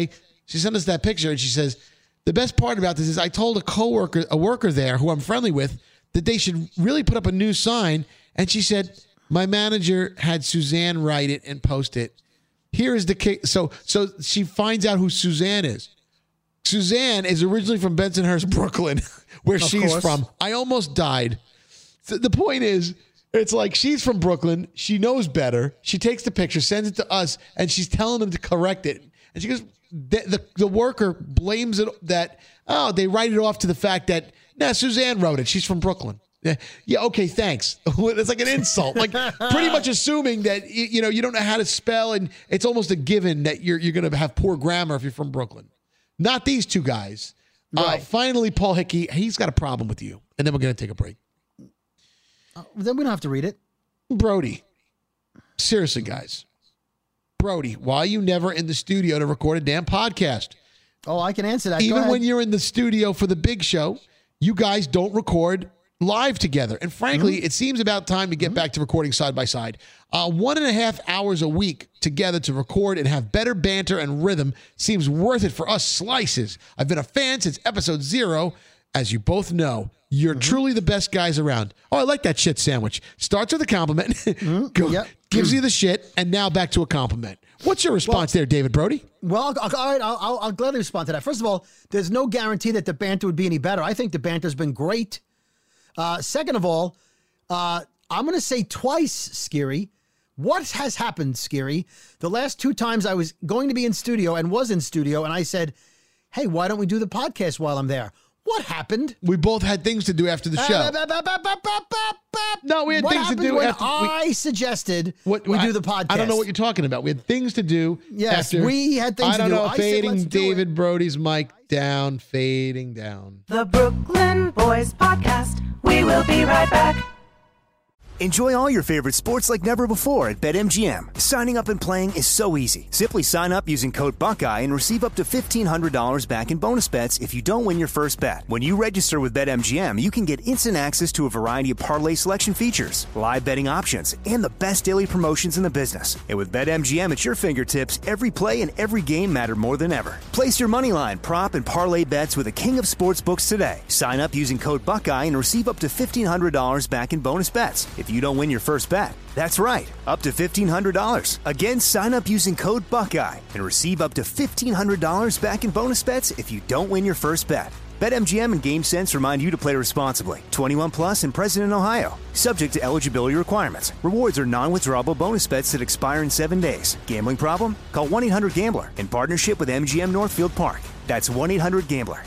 She sent us that picture, and she says, the best part about this is I told a coworker, a worker there who I'm friendly with, that they should really put up a new sign. And she said, my manager had Suzanne write it and post it. Here is the kick. So, so she finds out who Suzanne is. Suzanne is originally from Bensonhurst, Brooklyn, where Of she's course. from. I almost died. So the point is, it's like she's from Brooklyn. She knows better. She takes the picture, sends it to us, and she's telling them to correct it. And she goes, the, the, the worker blames it that, oh, they write it off to the fact that, nah, Suzanne wrote it. She's from Brooklyn. Yeah, yeah, okay, thanks. It's like an insult. Like pretty much assuming that, you you know, you don't know how to spell, and it's almost a given that you're you're going to have poor grammar if you're from Brooklyn. Not these two guys. Right. Uh, finally, Paul Hickey, he's got a problem with you. And then we're going to take a break. Uh, then we don't have to read it. Brody. Seriously, guys. Brody, why are you never in the studio to record a damn podcast? Oh, I can answer that. Go Even ahead. when you're in the studio for the big show, you guys don't record live together. And frankly, Mm-hmm. it seems about time to get back to recording side by side. Uh, one and a half hours a week together to record and have better banter and rhythm seems worth it for us slices. I've been a fan since episode zero. As you both know, you're Mm-hmm. truly the best guys around. Oh, I like that shit sandwich. Starts with a compliment, go, Yep. gives you the shit, and now back to a compliment. What's your response there, David Brody? Well, I'll, all right, I'll, I'll, I'll gladly respond to that. First of all, there's no guarantee that the banter would be any better. I think the banter's been great. Uh, second of all, uh, I'm going to say twice, Scary. What has happened, Scary? The last two times I was going to be in studio and was in studio, and I said, hey, why don't we do the podcast while I'm there? What happened? We both had things to do after the show. No, we had What things to happened do when after we- I suggested What, we I, do the podcast? I don't know what you're talking about. We had things to do. Yes, after, we had things I to don't do. know. I said, Fading let's do David Brody's mic down, fading down. The Brooklyn Boys Podcast. We will be right back. Enjoy all your favorite sports like never before at BetMGM. Signing up and playing is so easy. Simply sign up using code Buckeye and receive up to fifteen hundred dollars back in bonus bets if you don't win your first bet. When you register with BetMGM, you can get instant access to a variety of parlay selection features, live betting options, and the best daily promotions in the business. And with BetMGM at your fingertips, every play and every game matter more than ever. Place your moneyline, prop, and parlay bets with the king of sportsbooks today. Sign up using code Buckeye and receive up to fifteen hundred dollars back in bonus bets if you don't win your first bet. That's right, up to fifteen hundred dollars. Again, sign up using code Buckeye and receive up to fifteen hundred dollars back in bonus bets if you don't win your first bet. BetMGM and GameSense remind you to play responsibly. twenty-one plus and present in Ohio. Subject to eligibility requirements. Rewards are non-withdrawable bonus bets that expire in seven days. Gambling problem? Call one eight hundred gambler in partnership with M G M Northfield Park. That's one eight hundred gambler.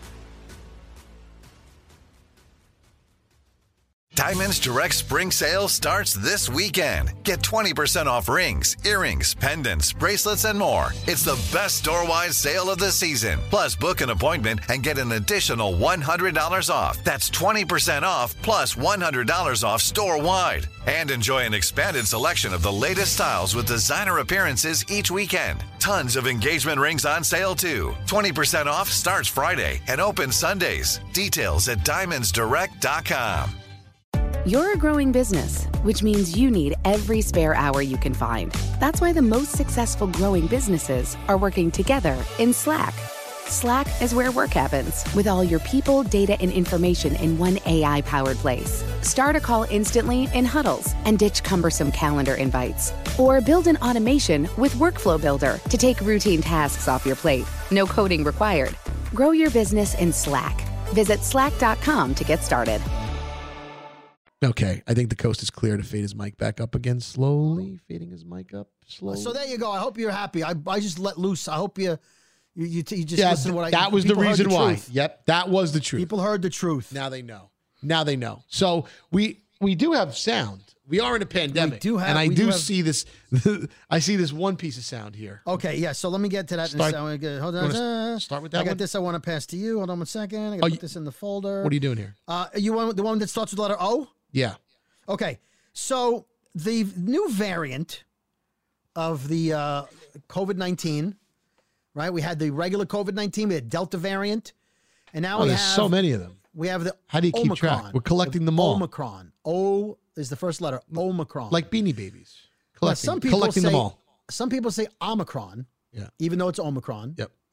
Diamonds Direct Spring Sale starts this weekend. Get twenty percent off rings, earrings, pendants, bracelets, and more. It's the best store-wide sale of the season. Plus, book an appointment and get an additional one hundred dollars off. That's twenty percent off plus one hundred dollars off store-wide. And enjoy an expanded selection of the latest styles with designer appearances each weekend. Tons of engagement rings on sale, too. twenty percent off starts Friday and opens Sundays. Details at diamonds direct dot com. You're a growing business, which means you need every spare hour you can find. That's why the most successful growing businesses are working together in Slack. Slack is where work happens, with all your people, data, and information in one A I-powered place. Start a call instantly in huddles and ditch cumbersome calendar invites. Or build an automation with Workflow Builder to take routine tasks off your plate. No coding required. Grow your business in Slack. Visit slack dot com to get started. Okay, I think the coast is clear to fade his mic back up again slowly, fading his mic up slowly. So there you go. I hope you're happy. I, I just let loose. I hope you you, you, you just yeah, listen to what I that was the people heard reason why. truth. Yep, that was the truth. People heard the truth. Now they know. Now they know. So we we do have sound. We are in a pandemic. We do have- and I we do do have- see this. I see this one piece of sound here. Okay, yeah. So let me get to that. Start- in a second. Hold You on. wanna uh, start with that I got one? this. I want to pass to you. Hold on one second. I got to Oh, put you- this in the folder. What are you doing here? Uh, you want the one that starts with the letter O? Yeah. Okay. So the new variant of the uh, COVID nineteen, right? We had the regular COVID nineteen, we had Delta variant, and now Oh, we there's have so many of them. We have the How do you keep Omicron. track? We're collecting The them all. Omicron. O is the first letter. Omicron. Like Beanie Babies. Now, Collecting, some people collecting say, them all. Some people say Omicron, Yeah. even though it's Omicron. Yep.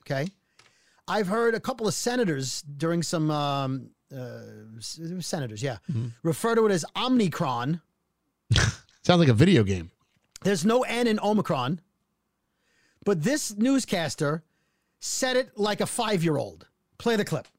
Okay. I've heard a couple of senators during some um, uh, senators, yeah, Mm-hmm. refer to it as Omicron. Sounds like a video game. There's no N in Omicron, but this newscaster said it like a five-year-old. Play the clip.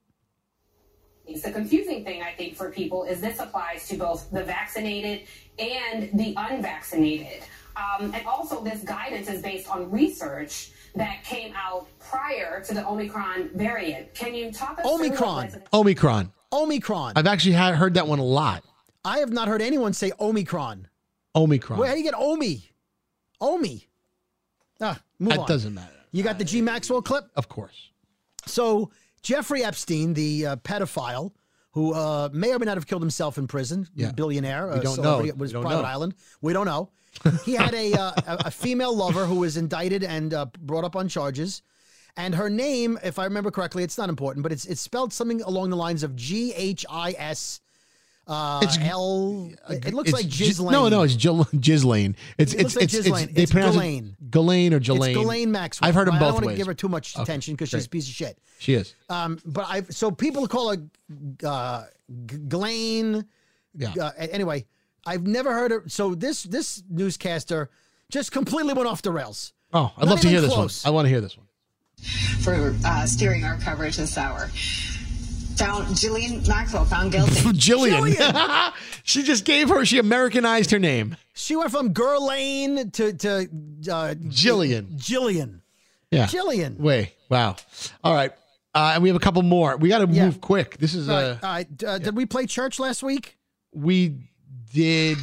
The confusing thing, I think, for people is this applies to both the vaccinated and the unvaccinated. Um, and also, this guidance is based on research that came out prior to the Omicron variant. Can you talk us Omicron. through Omicron. Omicron. I've actually had, heard that one a lot. I have not heard anyone say Omicron. Omicron. Where, how do you get Omi? Omi. Ah, move That on. doesn't matter. You got the G. Maxwell clip? Of course. So Jeffrey Epstein, the uh, pedophile, who uh, may or may not have killed himself in prison, Yeah. billionaire, We uh, don't celebrity, know. with his We don't private know. island. We don't know. He had a, uh, a a female lover who was indicted and uh, brought up on charges. And her name, if I remember correctly, it's not important, but it's it's spelled something along the lines of G H I S uh, It's- L. It looks It's like Gi- Ghislaine. No, no, it's Gil- Ghislaine. It's It it's looks like it's, it's, Ghislaine. they It's pronounce Ghislaine. it Ghislaine or Ghislaine. It's Ghislaine Maxwell. I've heard them I both don't want to ways. give her too much Okay, attention because she's a great. piece of shit. She is. Um, but I so people call her uh, G- Ghislaine. Yeah. Uh, a- anyway, I've never heard her. So this this newscaster just completely went off the rails. Oh, I'd Not love to even hear this close. one. I want to hear this one. for uh, steering our coverage this hour. Found Jillian Maxwell found guilty. Jillian. She just gave her. She Americanized her name. She went from Ghislaine to to uh, Jillian. Jillian. Yeah. Jillian. Wait. Wow. All right. Uh, and we have a couple more. We got to Yeah. move quick. This is All uh, right, all right. Uh, Did we play church last week? we did.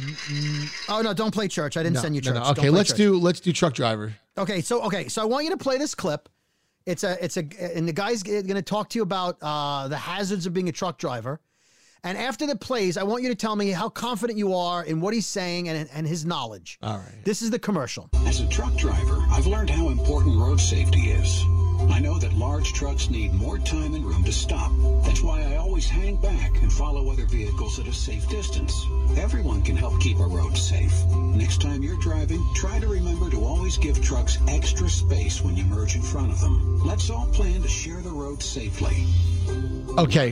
Oh no, don't play church. I didn't no, send you no, church. no. Don't Okay, play let's church. do let's do truck driver. Okay, so okay, so I want you to play this clip. It's a it's a and the guy's going to talk to you about uh, the hazards of being a truck driver. And after the plays, I want you to tell me how confident you are in what he's saying and and his knowledge. All right. This is the commercial. As a truck driver, I've learned how important road safety is. I know that large trucks need more time and room to stop. That's why I always hang back and follow other vehicles at a safe distance. Everyone can help keep a road safe. Next time you're driving, try to remember to always give trucks extra space when you merge in front of them. Let's all plan to share the road safely. Okay.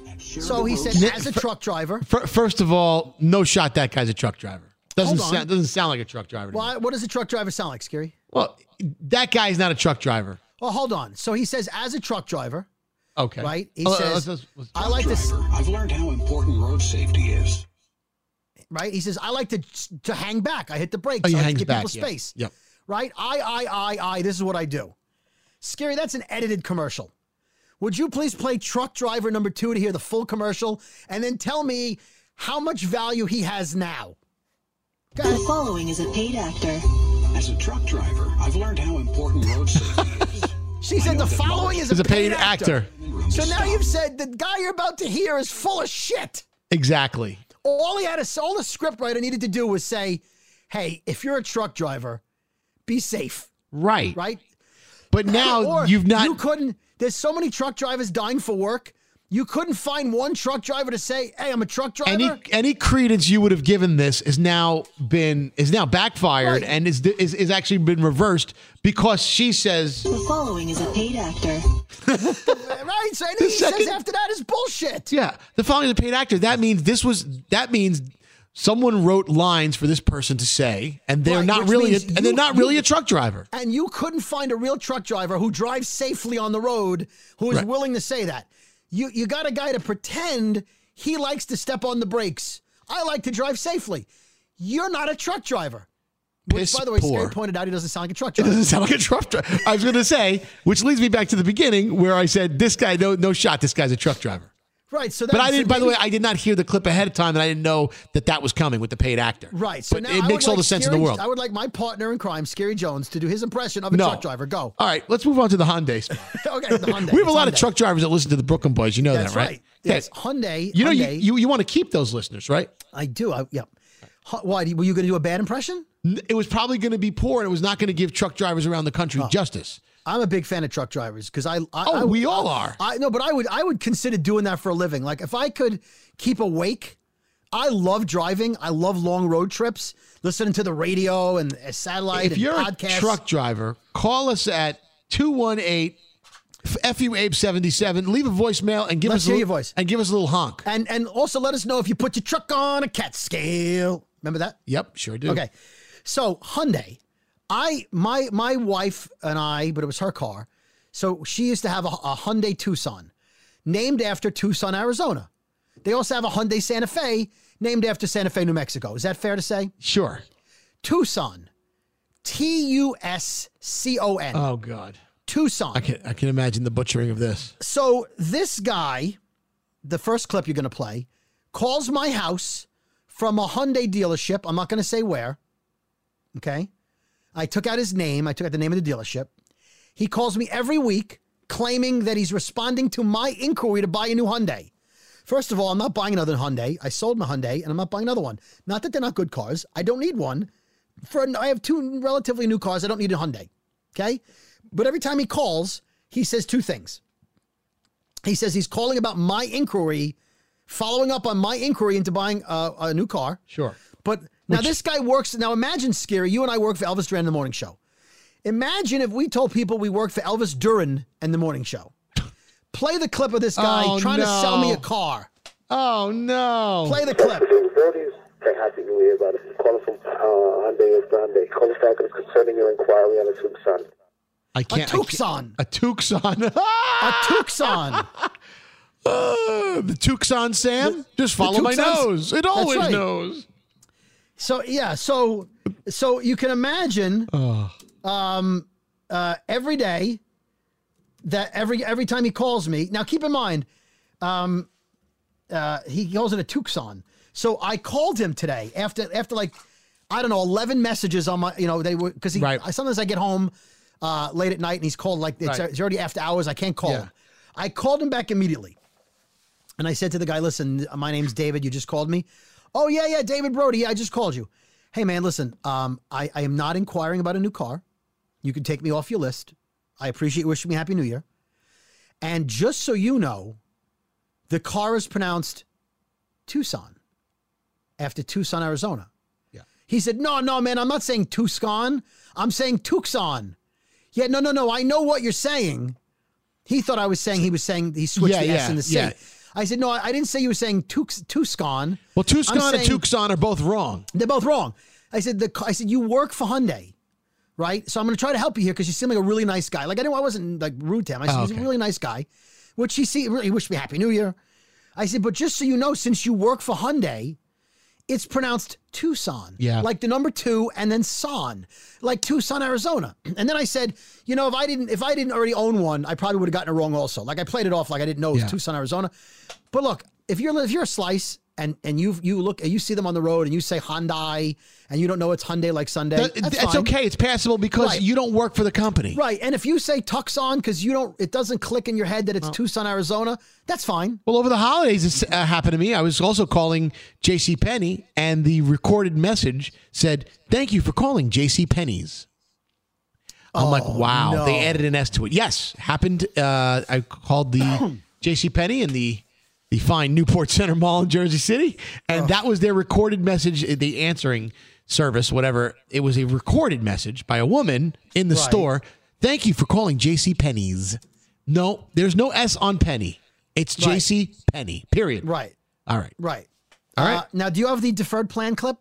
So he said, Nick, as a truck driver. F- first of all, no shot. That guy's a truck driver. Doesn't Hold on. sound doesn't sound like a truck driver. to me. Why, what does a truck driver sound like, Scary? Well, that guy's not a truck driver. Well, hold on. So he says, as a truck driver, Okay. right? He Oh, says, let's- let's- let's- I like this. Driver, I've learned how important road safety is. Right? He says, I like to to hang back. I hit the brakes. Oh, he I like hangs to give back, people yeah. space. Yep. Right? I, I, I, I. This is what I do. Scary, that's an edited commercial. Would you please play truck driver number two to hear the full commercial and then tell me how much value he has now? The following is a paid actor. As a truck driver, I've learned how important road safety is. She said the following is He's a a paid paid actor. actor. So now you've said the guy you're about to hear is full of shit. Exactly. All he had to, all the script writer needed to do was say, hey, if you're a truck driver, be safe. Right. Right? But now Or you've not. You couldn't, there's so many truck drivers dying for work. You couldn't find one truck driver to say, hey, I'm a truck driver. Any any credence you would have given this is now been is now backfired Right. and is, is is actually been reversed because she says The following is a paid actor. right? So anything he says after that is bullshit. yeah the following is a paid actor. That means this was that means someone wrote lines for this person to say and they're Right, not which really a, means and they're you- not really a truck driver. And you couldn't find a real truck driver who drives safely on the road who is Right. willing to say that. You you got a guy to pretend he likes to step on the brakes. I like to drive safely. You're not a truck driver. Which, Piss by the way, poor. Scary pointed out he doesn't sound like a truck It driver. doesn't sound like a truck driver. I was going to say, which leads me back to the beginning where I said this guy no no shot. This guy's a truck driver. Right. So, But I so didn't. By the maybe- way, I did not hear the clip ahead of time, and I didn't know that that was coming with the paid actor. Right. So But now it I makes would all like the sense in Scary- the world. I would like my partner in crime, Scary Jones, to do his impression of a No. truck driver. Go. All right, let's move on to the Hyundai spot. Okay. The Hyundai. we have a It's lot of Hyundai. truck drivers that listen to the Brooklyn Boys. You know That's that, right? right. Yes. Hyundai. You know, you, Hyundai. you, you want to keep those listeners, right? I do. I, yeah. Hu- Why? Were you going to do a bad impression? N- It was probably going to be poor, and it was not going to give truck drivers around the country justice. I'm a big fan of truck drivers because I, I. Oh, I, we all are. I know, but I would. I would consider doing that for a living. Like if I could keep awake. I love driving. I love long road trips, listening to the radio and uh, satellite If and you're podcasts. a truck driver, call us at two one eight, F U Abe seventy-seven. Leave a voicemail and give Let's us a hear little, your voice. and give us a little honk. And and also let us know if you put your truck on a cat scale. Remember that? Yep, sure do. Okay. So Hyundai, I my my wife and I, but it was her car. So she used to have a, a Hyundai Tucson, named after Tucson, Arizona. They also have a Hyundai Santa Fe, named after Santa Fe, New Mexico. Is that fair to say? Sure. Tucson, T U S C O N. Oh God. Tucson. I can I can imagine the butchering of this. So this guy, the first clip you're going to play, calls my house from a Hyundai dealership. I'm not going to say where. Okay. I took out his name. I took out the name of the dealership. He calls me every week claiming that he's responding to my inquiry to buy a new Hyundai. First of all, I'm not buying another Hyundai. I sold my Hyundai and I'm not buying another one. Not that they're not good cars. I don't need one. For I have two relatively new cars. I don't need a Hyundai. Okay. But every time he calls, he says two things. He says he's calling about my inquiry, following up on my inquiry into buying a, a new car. Sure. But now Which, this guy works. Now imagine, Scary, you and I work for Elvis Duran in the morning show. Imagine if we told people we work for Elvis Duran and the morning show. Play the clip of this guy oh, trying no. to sell me a car. Oh, no. Play the clip. Say happy new year, brother. Calling from uh, Hyundai of Grande. Calling back concerning your inquiry on a Tucson. I can't. A Tucson. A Tucson. A Tucson. Uh, the Tucson Sam? The, Just follow my nose. It always right. knows. So, yeah. So, so you can imagine oh. um, uh, every day that every every time he calls me. Now, keep in mind, um, uh, he calls it a Tucson. So I called him today after after like, I don't know, eleven messages on my, you know, they were, because he, right. sometimes I get home uh, late at night and he's called like, it's, right. it's already after hours. I can't call yeah. him. I called him back immediately. And I said to the guy, listen, my name's David. You just called me. Oh, yeah, yeah, David Brody. Yeah, I just called you. Hey, man, listen, um, I, I am not inquiring about a new car. You can take me off your list. I appreciate you wishing me Happy New Year. And just so you know, the car is pronounced Tucson after Tucson, Arizona. Yeah. He said, no, no, man, I'm not saying Tucson. I'm saying Tucson. Yeah, no, no, no. I know what you're saying. He thought I was saying he was saying he switched yeah, the yeah, S in the C. Yeah. I said, no, I didn't say you were saying Tux, Tucson. Well, Tucson I'm and saying- Tucson are both wrong. They're both wrong. I said, the, I said, you work for Hyundai, right? So I'm going to try to help you here because you seem like a really nice guy. Like, I didn't, I wasn't like rude to him. I said, Oh, he's okay. a really nice guy, which he see, really wished me Happy New Year. I said, but just so you know, since you work for Hyundai, it's pronounced Tucson. Yeah. Like the number two and then Son, like Tucson, Arizona. And then I said, you know, if I didn't, if I didn't already own one, I probably would have gotten it wrong also. Like I played it off like I didn't know it was Yeah. Tucson, Arizona. But look, if you're, if you're a Slice and, and you, you look, you see them on the road and you say Hyundai and you don't know it's Hyundai like Sunday, That- that's it's fine. okay. It's passable because Right. you don't work for the company. Right. And if you say Tucson because you don't, it doesn't click in your head that it's Tucson, Arizona, that's fine. Well, over the holidays, this uh, happened to me. I was also calling JCPenney, and the recorded message said, thank you for calling JCPenney's. I'm Oh, like, wow. no. They added an S to it. Yes, happened. Uh, I called the JCPenney in the, the fine Newport Center Mall in Jersey City, and that was their recorded message, the answering service, whatever. It was a recorded message by a woman in the Right. store. Thank you for calling JCPenney's. No, there's no S on Penny. It's Right. JCPenney, period. Right. All right. Right. All right. Uh, now, do you have the deferred plan clip?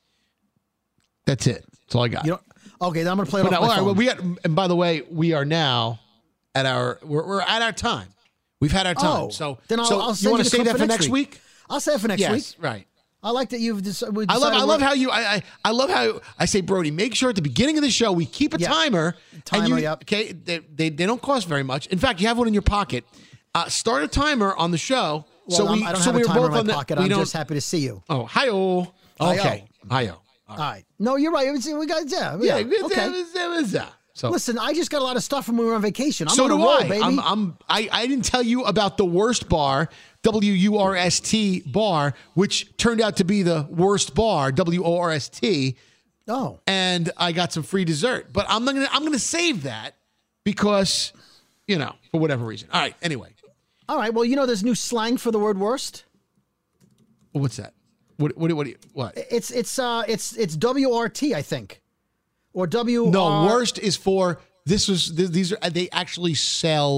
That's it. That's all I got. You don't. Okay, then I'm going to play it But off now, my all right, phone. well, we got, and by the way, we are now at our, we're, we're at our time. We've had our time. Oh, so then I'll, so I'll send you want the to say clip that for next week? I'll say it for next yes, week. right. I like that you've decided. I love I love how you I, I I love how I say, Brody, make sure at the beginning of the show we keep a Yeah. timer. Timer, and you, yep. Okay, they, they they don't cost very much. In fact, you have one in your pocket. Uh, start a timer on the show. Well, so I'm- we I don't so have we a were timer both in my on the, pocket. we I'm don't- just happy to see you. Oh, hi-oh. Hi-yo. Okay. Hi-yo. All right. No, you're right. It was- We got yeah. Yeah, Yeah. it was- Okay. it was- it was, uh, So Listen, I just got a lot of stuff from when we were on vacation. I'm so on a do roll, I. baby. I'm, I'm I I didn't tell you about the worst bar, W U R S T bar, which turned out to be the worst bar, W O R S T. Oh. And I got some free dessert, but I'm not gonna I'm gonna save that because, you know, for whatever reason. All right. Anyway, All right. Well, you know, there's new slang for the word worst. what's that? What what what do you, what? It's it's uh it's it's W R T, I think, or W. No, worst is for this was th- these are they actually sell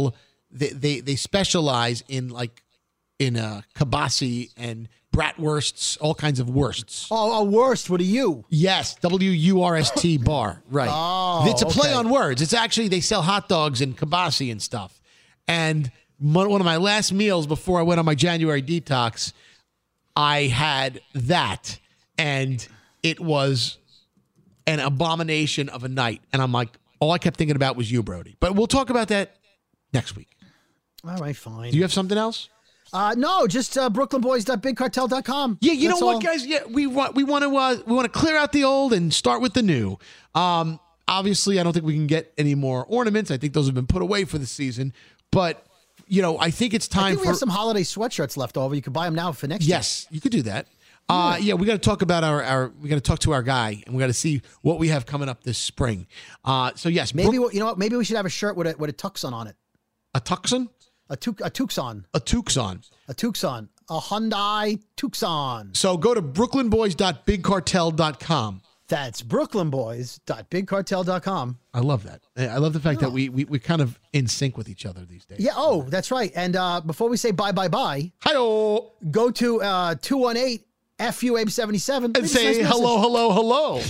they they, they specialize in like in uh, kibasi and bratwursts, all kinds of wursts. Oh, a wurst with a U. Yes, W U R S T bar. Right. Oh, it's a play okay. on words. It's actually, they sell hot dogs and kibasi and stuff. And one one of my last meals before I went on my January detox, I had that, and it was an abomination of a night. And I'm like, all I kept thinking about was you, Brody. But we'll talk about that next week. All right, fine. Do you have something else? Uh, no, just uh, brooklyn boys dot big cartel dot com. Yeah, you That's know what, all. guys? Yeah, we want we want to uh, we want to clear out the old and start with the new. Um, obviously, I don't think we can get any more ornaments. I think those have been put away for the season. But you know, I think it's time I think we for have some holiday sweatshirts left over. You could buy them now for next yes, you could do that. Uh, yeah, we got to talk about our, our we got to talk to our guy, and we got to see what we have coming up this spring. Uh, so yes, year. Maybe Brook- you know what? Maybe we should have a shirt with a with a tuxon on it. a tuxon, A tu- a tucson. a tucson. A tucson. A Hyundai Tucson. So go to brooklyn boys dot big cartel dot com. That's brooklyn boys dot big cartel dot com. I love that. I love the fact that we, we we're kind of in sync with each other these days. Yeah. Oh, that's right. And uh, before we say bye, bye, bye, hi-oh, go to uh, two one eight F U A B seventy-seven and say hello, hello, hello.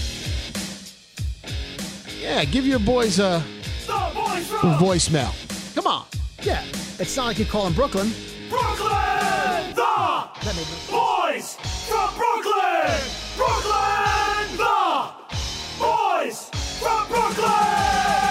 Yeah, give your boys a voicemail. Come on. Yeah. It's not like you're calling Brooklyn. Brooklyn, the boys from Brooklyn. Brooklyn, the boys from Brooklyn.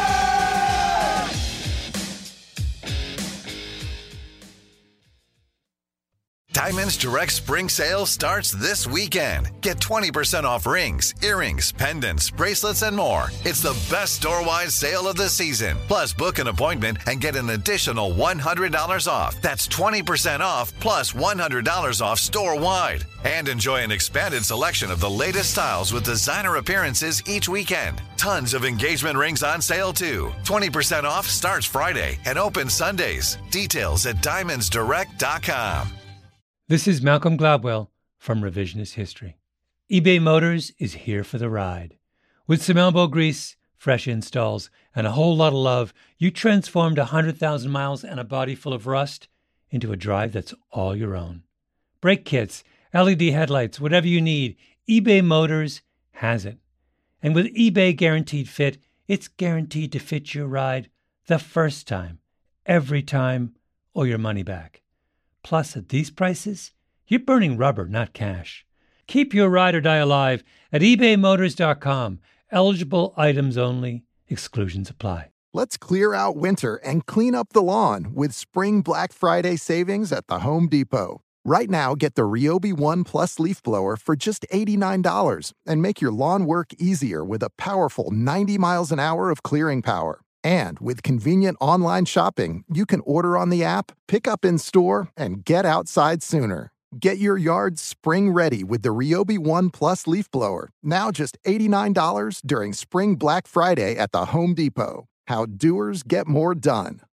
Diamonds Direct Spring Sale starts this weekend. Get twenty percent off rings, earrings, pendants, bracelets, and more. It's the best store-wide sale of the season. Plus, book an appointment and get an additional one hundred dollars off. That's twenty percent off plus one hundred dollars off store-wide. And enjoy an expanded selection of the latest styles with designer appearances each weekend. Tons of engagement rings on sale, too. twenty percent off starts Friday and opens Sundays. Details at diamonds direct dot com. This is Malcolm Gladwell from Revisionist History. eBay Motors is here for the ride. With some elbow grease, fresh installs, and a whole lot of love, you transformed one hundred thousand miles and a body full of rust into a drive that's all your own. Brake kits, L E D headlights, whatever you need, eBay Motors has it. And with eBay Guaranteed Fit, it's guaranteed to fit your ride the first time, every time, or your money back. Plus, at these prices, you're burning rubber, not cash. Keep your ride or die alive at ebay motors dot com. Eligible items only. Exclusions apply. Let's clear out winter and clean up the lawn with Spring Black Friday savings at the Home Depot. Right now, get the Ryobi One Plus leaf blower for just eighty-nine dollars and make your lawn work easier with a powerful ninety miles an hour of clearing power. And with convenient online shopping, you can order on the app, pick up in store, and get outside sooner. Get your yard spring ready with the Ryobi One Plus leaf blower, now just eighty-nine dollars during Spring Black Friday at the Home Depot. How doers get more done.